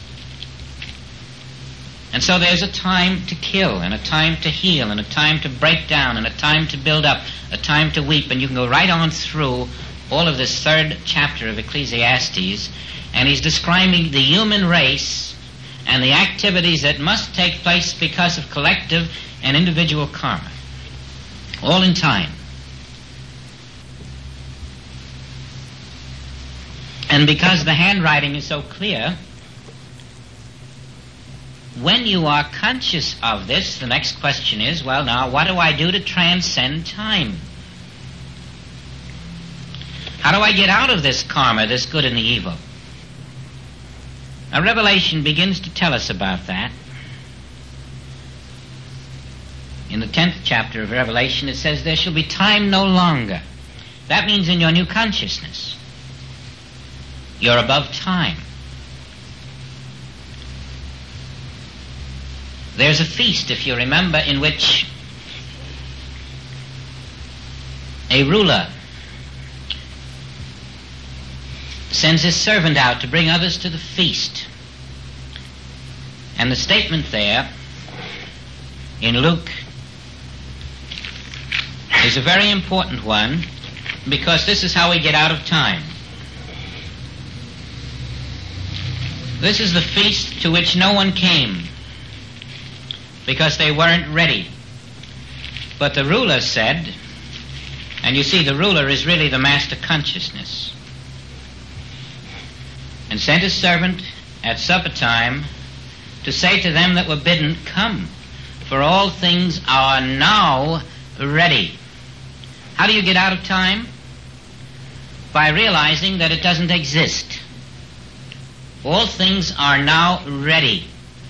And so there's a time to kill, and a time to heal, and a time to break down, and a time to build up, a time to weep, and you can go right on through all of this third chapter of Ecclesiastes, and he's describing the human race and the activities that must take place because of collective and individual karma. All in time. And because the handwriting is so clear, when you are conscious of this, the next question is, well, now, what do I do to transcend time? How do I get out of this karma, this good and the evil? Now, Revelation begins to tell us about that. In the 10th chapter of Revelation, it says, there shall be time no longer. That means in your new consciousness, you're above time. There's a feast, if you remember, in which a ruler sends his servant out to bring others to the feast. And the statement there in Luke is a very important one, because this is how we get out of time. This is the feast to which no one came, because they weren't ready. But the ruler said, and you see, the ruler is really the master consciousness, and sent his servant at supper time to say to them that were bidden, come, for all things are now ready. How do you get out of time? By realizing that it doesn't exist. All things are now ready.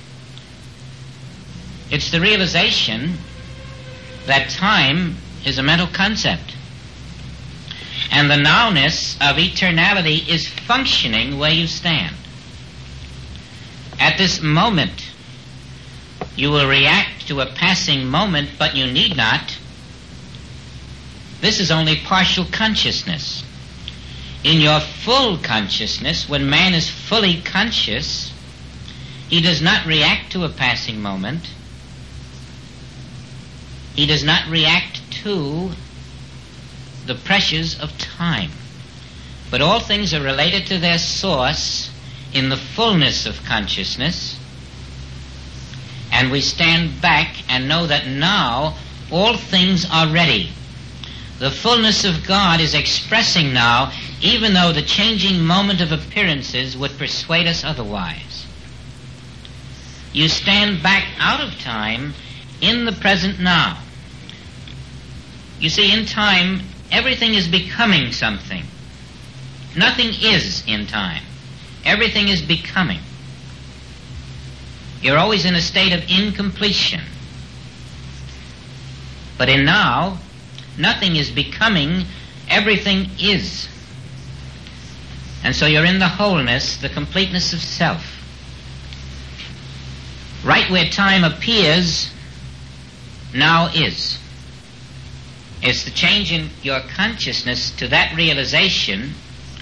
It's the realization that time is a mental concept, and the nowness of eternality is functioning where you stand. At this moment, you will react to a passing moment, but you need not. This is only partial consciousness. In your full consciousness, when man is fully conscious, he does not react to a passing moment. He does not react to the pressures of time. But all things are related to their source in the fullness of consciousness, and we stand back and know that now all things are ready. The fullness of God is expressing now, even though the changing moment of appearances would persuade us otherwise. You stand back out of time in the present now. You see, in time, everything is becoming something. Nothing is in time. Everything is becoming. You're always in a state of incompletion. But in now, nothing is becoming, everything is. And so you're in the wholeness, the completeness of self. Right where time appears, now is. It's the change in your consciousness to that realization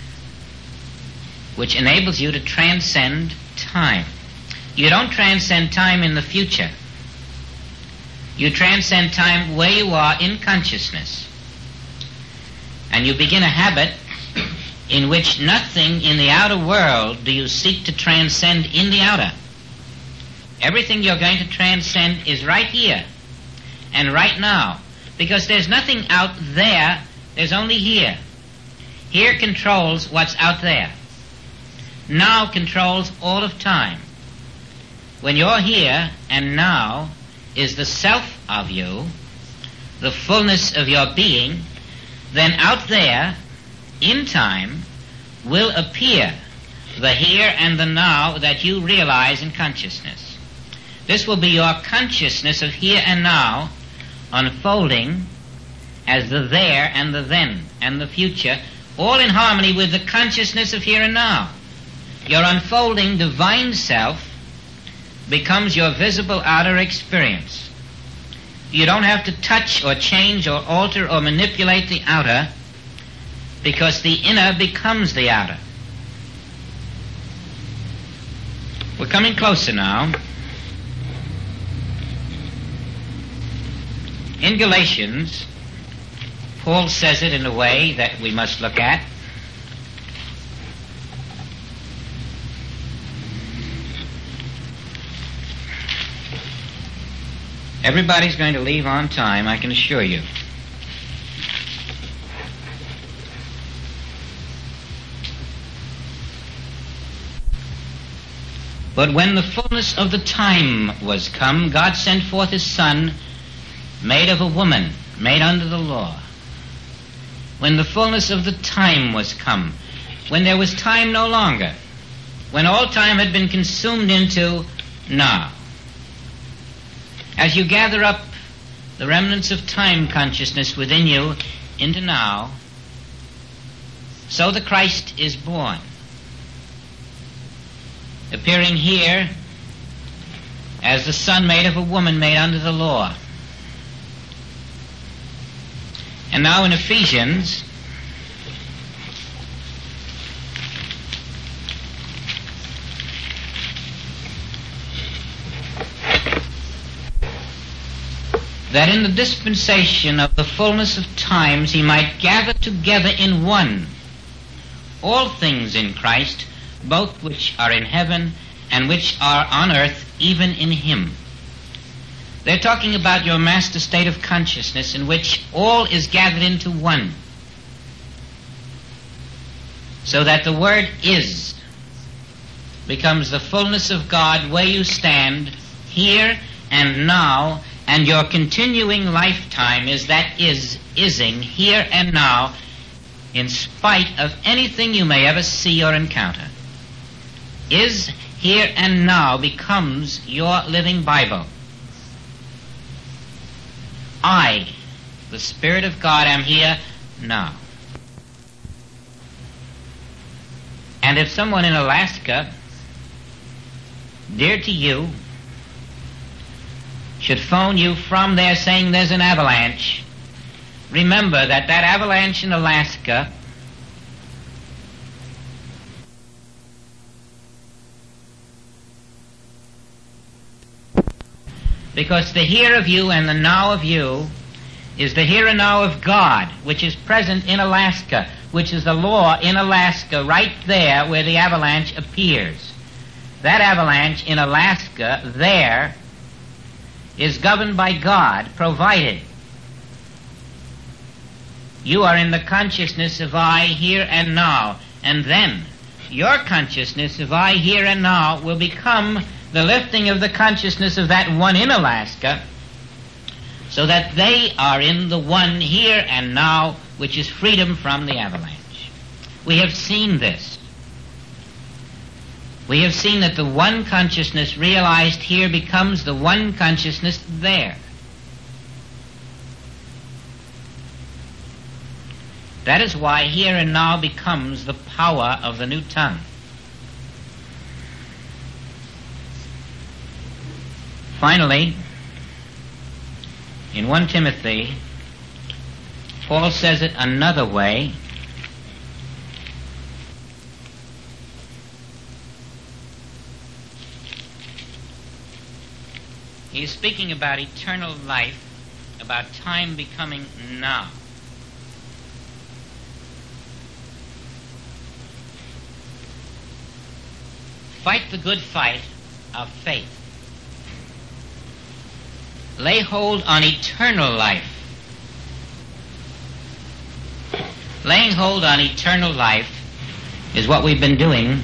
which enables you to transcend time. You don't transcend time in the future. You transcend time where you are in consciousness. And you begin a habit in which nothing in the outer world do you seek to transcend in the outer. Everything you're going to transcend is right here and right now, because there's nothing out there, there's only here. Here controls what's out there. Now controls all of time. When you're here and now is the self of you, the fullness of your being, then out there, in time, will appear the here and the now that you realize in consciousness. This will be your consciousness of here and now unfolding as the there and the then and the future, all in harmony with the consciousness of here and now. Your unfolding divine self becomes your visible outer experience. You don't have to touch or change or alter or manipulate the outer, because the inner becomes the outer. We're coming closer now. In Galatians, Paul says it in a way that we must look at. Everybody's going to leave on time, I can assure you. But when the fullness of the time was come, God sent forth his Son, made of a woman, made under the law. When the fullness of the time was come, when there was time no longer, when all time had been consumed into now. As you gather up the remnants of time consciousness within you into now, so the Christ is born, appearing here as the Son made of a woman made under the law. And now in Ephesians, that in the dispensation of the fullness of times he might gather together in one all things in Christ, both which are in heaven and which are on earth, even in him. They're talking about your master state of consciousness in which all is gathered into one, so that the word is becomes the fullness of God where you stand here and now, and your continuing lifetime is that ising here and now, in spite of anything you may ever see or encounter. Is here and now becomes your living Bible. I, the Spirit of God, am here now. And if someone in Alaska, dear to you, should phone you from there saying there's an avalanche, remember that avalanche in Alaska because the here of you and the now of you is the here and now of God, which is present in Alaska, which is the law in Alaska, right there where the avalanche appears. That avalanche in Alaska there is governed by God, provided you are in the consciousness of I here and now, and then your consciousness of I here and now will become the lifting of the consciousness of that one in Alaska, so that they are in the one here and now, which is freedom from the avalanche. We have seen this. We have seen that the one consciousness realized here becomes the one consciousness there. That is why here and now becomes the power of the new tongue. Finally, in 1 Timothy, Paul says it another way. He's speaking about eternal life, about time becoming now. Fight the good fight of faith. Lay hold on eternal life. Laying hold on eternal life is what we've been doing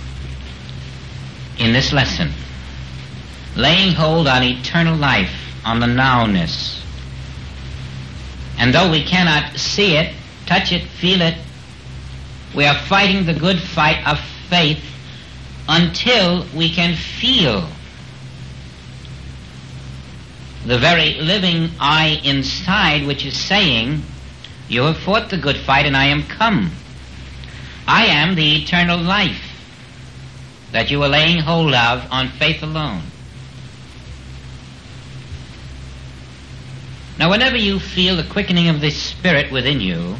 in this lesson. Laying hold on eternal life, on the nowness. And though we cannot see it, touch it, feel it, we are fighting the good fight of faith until we can feel the very living I inside, which is saying, you have fought the good fight and I am come. I am the eternal life that you are laying hold of on faith alone. Now, whenever you feel the quickening of this Spirit within you,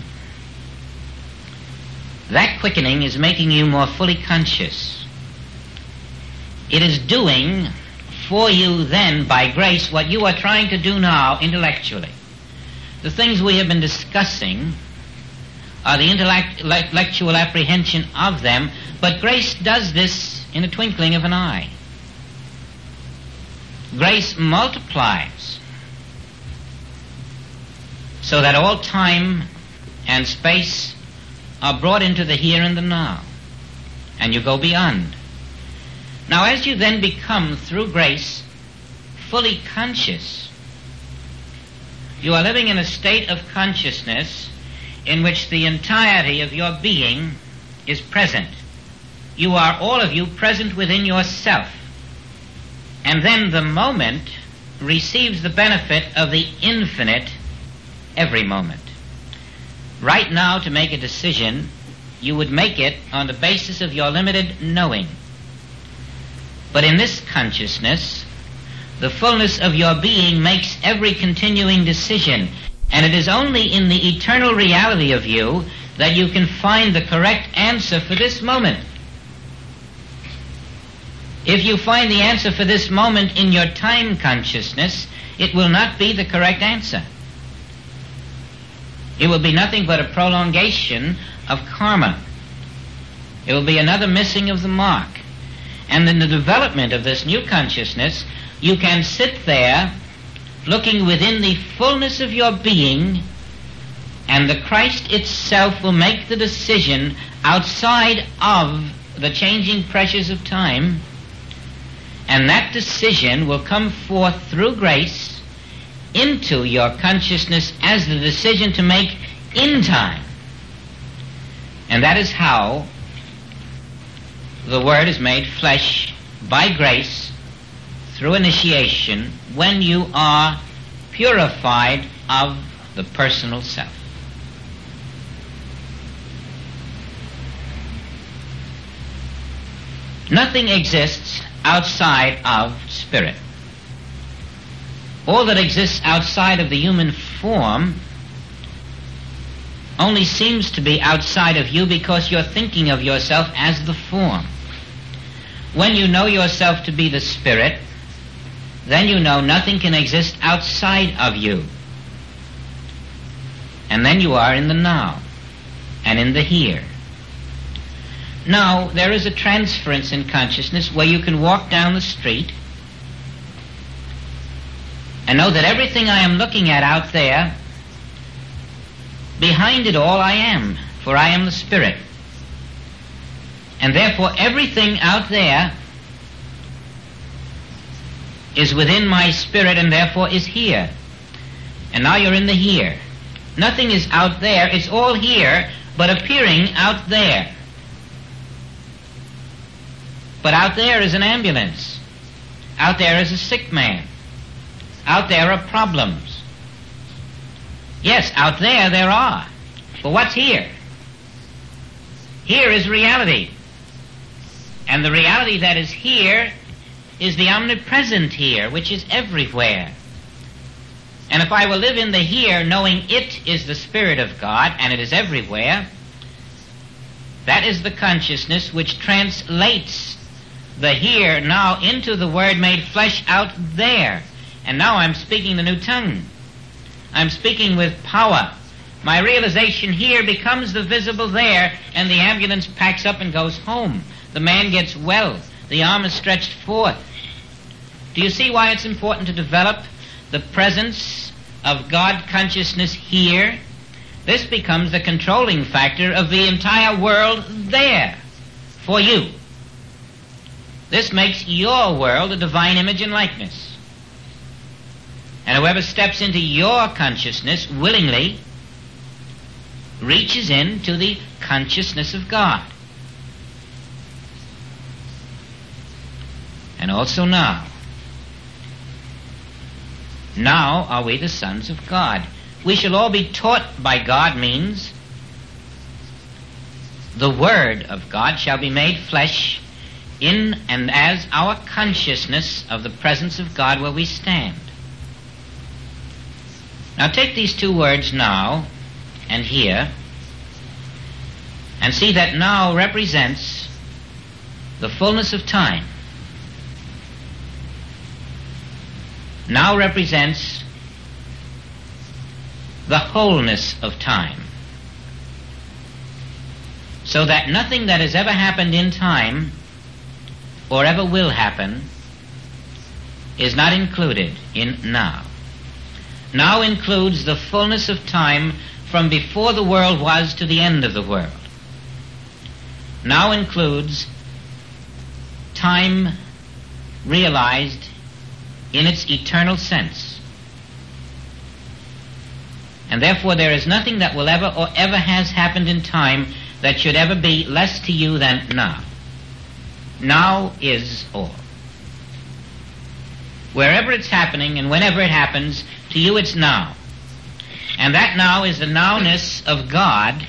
that quickening is making you more fully conscious. It is doing for you then, by grace, what you are trying to do now intellectually. The things we have been discussing are the intellectual apprehension of them, but grace does this in a twinkling of an eye. Grace multiplies so that all time and space are brought into the here and the now, and you go beyond. Now, as you then become, through grace, fully conscious, you are living in a state of consciousness in which the entirety of your being is present. You are, all of you, present within yourself. And then the moment receives the benefit of the infinite every moment. Right now, to make a decision, you would make it on the basis of your limited knowing. But in this consciousness, the fullness of your being makes every continuing decision, and it is only in the eternal reality of you that you can find the correct answer for this moment. If you find the answer for this moment in your time consciousness, it will not be the correct answer. It will be nothing but a prolongation of karma. It will be another missing of the mark. And in the development of this new consciousness, you can sit there looking within the fullness of your being, and the Christ itself will make the decision outside of the changing pressures of time, and that decision will come forth through grace into your consciousness as the decision to make in time. And that is how the Word is made flesh by grace through initiation when you are purified of the personal self. Nothing exists outside of spirit. All that exists outside of the human form only seems to be outside of you because you're thinking of yourself as the form. When you know yourself to be the spirit, then you know nothing can exist outside of you. And then you are in the now and in the here. Now, there is a transference in consciousness where you can walk down the street and know that everything I am looking at out there, behind it all I am, for I am the Spirit. And therefore everything out there is within my spirit and therefore is here. And now you're in the here. Nothing is out there, it's all here, but appearing out there. But out there is an ambulance. Out there is a sick man. Out there are problems. Yes, out there are. But what's here? Here is reality. And the reality that is here is the omnipresent here, which is everywhere. And if I will live in the here, knowing it is the Spirit of God, and it is everywhere, that is the consciousness which translates the here now into the Word made flesh out there. And now I'm speaking the new tongue. I'm speaking with power. My realization here becomes the visible there, and the ambulance packs up and goes home. The man gets well. The arm is stretched forth. Do you see why it's important to develop the presence of God consciousness here? This becomes the controlling factor of the entire world there for you. This makes your world a divine image and likeness. And whoever steps into your consciousness willingly reaches into the consciousness of God. And also now are we the sons of God. We shall all be taught by God means the Word of God shall be made flesh in and as our consciousness of the presence of God where we stand. Now take these two words, now and here, and see that now represents the fullness of time. Now represents the wholeness of time. So that nothing that has ever happened in time or ever will happen is not included in now. Now includes the fullness of time from before the world was to the end of the world. Now includes time realized in its eternal sense. And therefore there is nothing that will ever or ever has happened in time that should ever be less to you than now. Now is all. Wherever it's happening and whenever it happens, to you it's now. And that now is the nowness of God.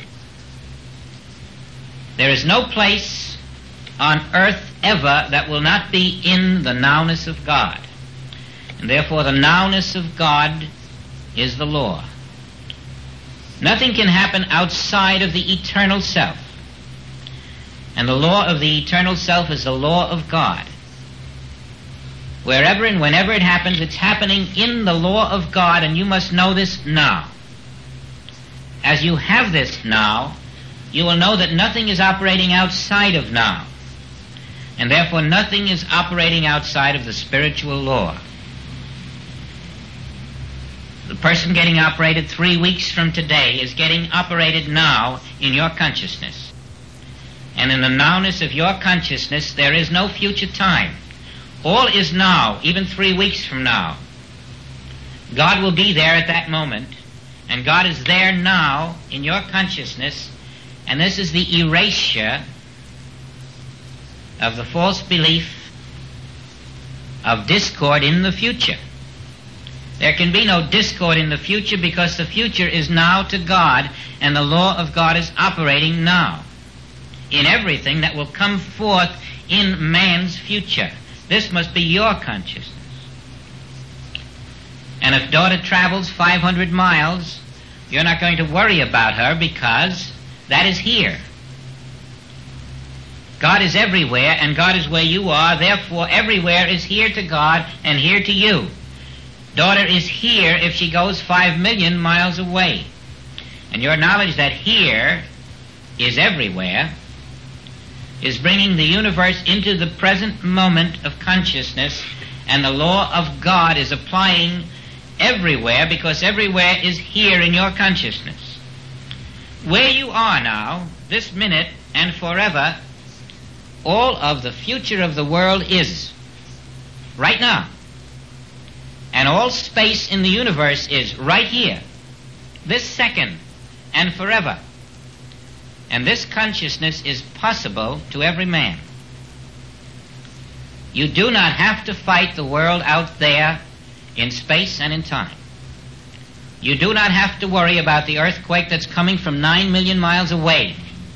There is no place on earth ever that will not be in the nowness of God. And therefore the nowness of God is the law. Nothing can happen outside of the eternal self. And the law of the eternal self is the law of God. Wherever and whenever it happens, it's happening in the law of God, and you must know this now. As you have this now, you will know that nothing is operating outside of now. And therefore nothing is operating outside of the spiritual law. The person getting operated 3 weeks from today is getting operated now in your consciousness. And in the nowness of your consciousness, there is no future time. All is now, even 3 weeks from now. God will be there at that moment, and God is there now in your consciousness, and this is the erasure of the false belief of discord in the future. There can be no discord in the future because the future is now to God, and the law of God is operating now in everything that will come forth in man's future. This must be your consciousness. And if daughter travels 500 miles, you're not going to worry about her because that is here. God is everywhere, and God is where you are. Therefore, everywhere is here to God and here to you. Daughter is here if she goes 5 million miles away. And your knowledge that here is everywhere is bringing the universe into the present moment of consciousness, and the law of God is applying everywhere because everywhere is here in your consciousness. Where you are now, this minute and forever, all of the future of the world is right now. And all space in the universe is right here, this second and forever. And this consciousness is possible to every man. You do not have to fight the world out there in space and in time. You do not have to worry about the earthquake that's coming from 9 million miles away,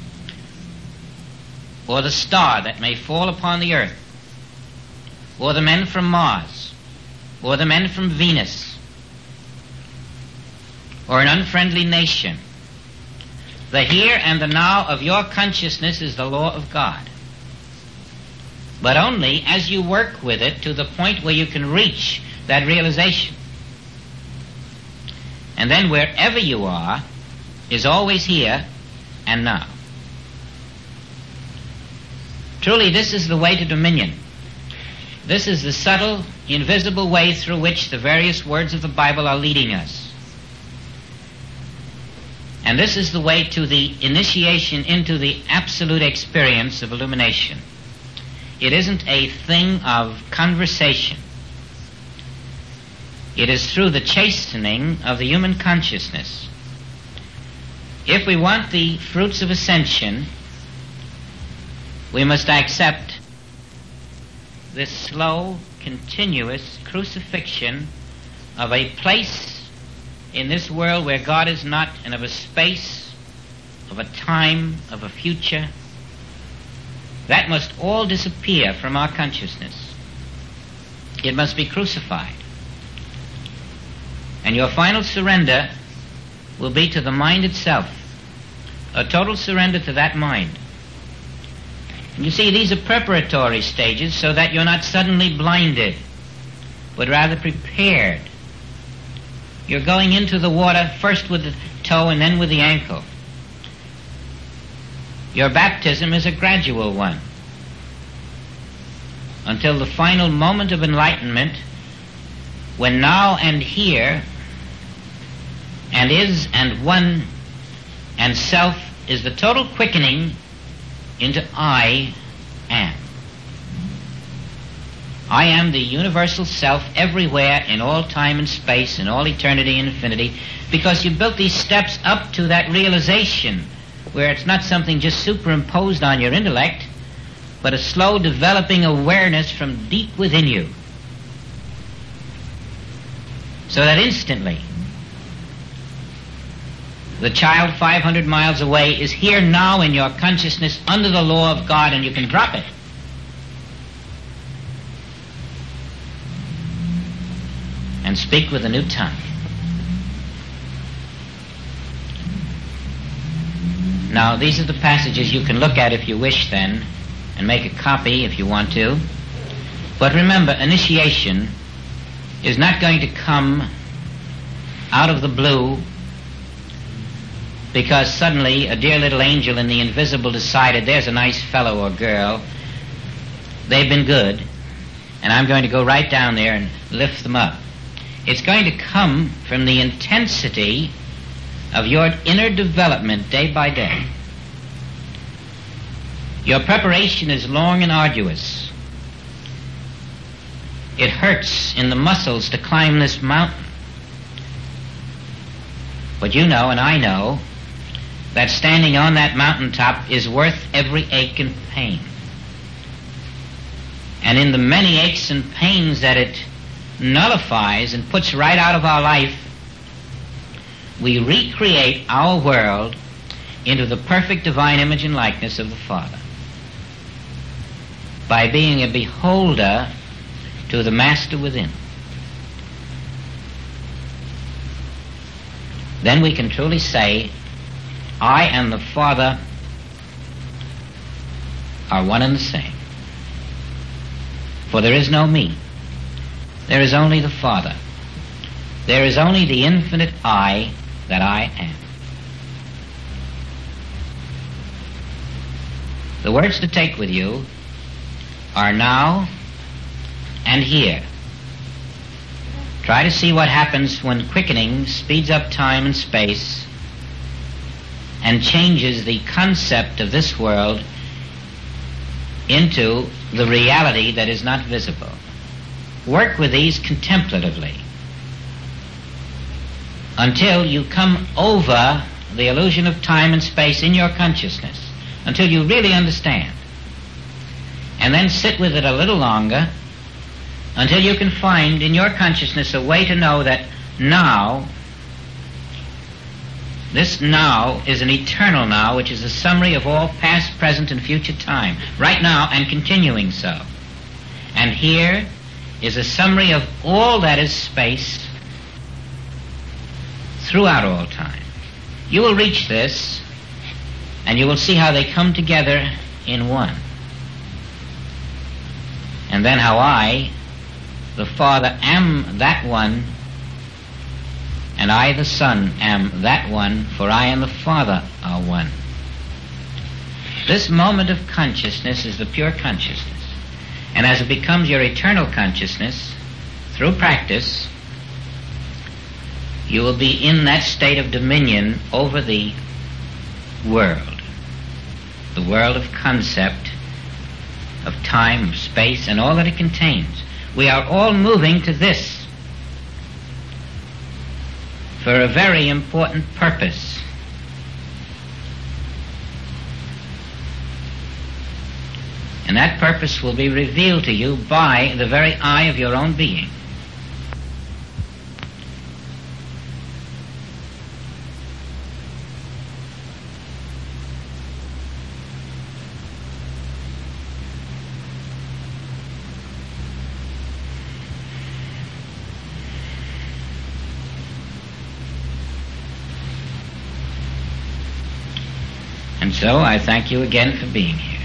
or the star that may fall upon the earth, or the men from Mars, or the men from Venus, or an unfriendly nation. The here and the now of your consciousness is the law of God. But only as you work with it to the point where you can reach that realization. And then wherever you are is always here and now. Truly, this is the way to dominion. This is the subtle, invisible way through which the various words of the Bible are leading us. And this is the way to the initiation into the absolute experience of illumination. It isn't a thing of conversation. It is through the chastening of the human consciousness. If we want the fruits of ascension, we must accept this slow, continuous crucifixion of a place in this world where God is not, and of a space, of a time, of a future. That must all disappear from our consciousness. It must be crucified. And your final surrender will be to the mind itself, a total surrender to that mind. And you see, these are preparatory stages so that you're not suddenly blinded, but rather prepared. You're going into the water first with the toe and then with the ankle. Your baptism is a gradual one until the final moment of enlightenment, when now and here and is and one and self is the total quickening into I am. I am the universal self everywhere in all time and space, in all eternity and infinity, because you built these steps up to that realization where it's not something just superimposed on your intellect, but a slow developing awareness from deep within you. So that instantly, the child 500 miles away is here now in your consciousness under the law of God, and you can drop it. And speak with a new tongue. Now, these are the passages you can look at if you wish then, and make a copy if you want to. But remember, initiation is not going to come out of the blue because suddenly a dear little angel in the invisible decided there's a nice fellow or girl, they've been good, and I'm going to go right down there and lift them up. It's going to come from the intensity of your inner development day by day. Your preparation is long and arduous. It hurts in the muscles to climb this mountain. But you know, and I know, that standing on that mountaintop is worth every ache and pain. And in the many aches and pains that it nullifies and puts right out of our life, we recreate our world into the perfect divine image and likeness of the Father by being a beholder to the Master within. Then we can truly say, I and the Father are one and the same. For there is no me. There is only the Father. There is only the infinite I that I am. The words to take with you are now and here. Try to see what happens when quickening speeds up time and space and changes the concept of this world into the reality that is not visible. Work with these contemplatively until you come over the illusion of time and space in your consciousness, until you really understand. And then sit with it a little longer until you can find in your consciousness a way to know that now, this now is an eternal now, which is a summary of all past, present, and future time, right now and continuing so. And here is a summary of all that is space throughout all time. You will reach this, and you will see how they come together in one. And then how I, the Father, am that one, and I, the Son, am that one, for I and the Father are one. This moment of consciousness is the pure consciousness. And as it becomes your eternal consciousness, through practice, you will be in that state of dominion over the world of concept, of time, of space, and all that it contains. We are all moving to this for a very important purpose. And that purpose will be revealed to you by the very eye of your own being. And so I thank you again for being here.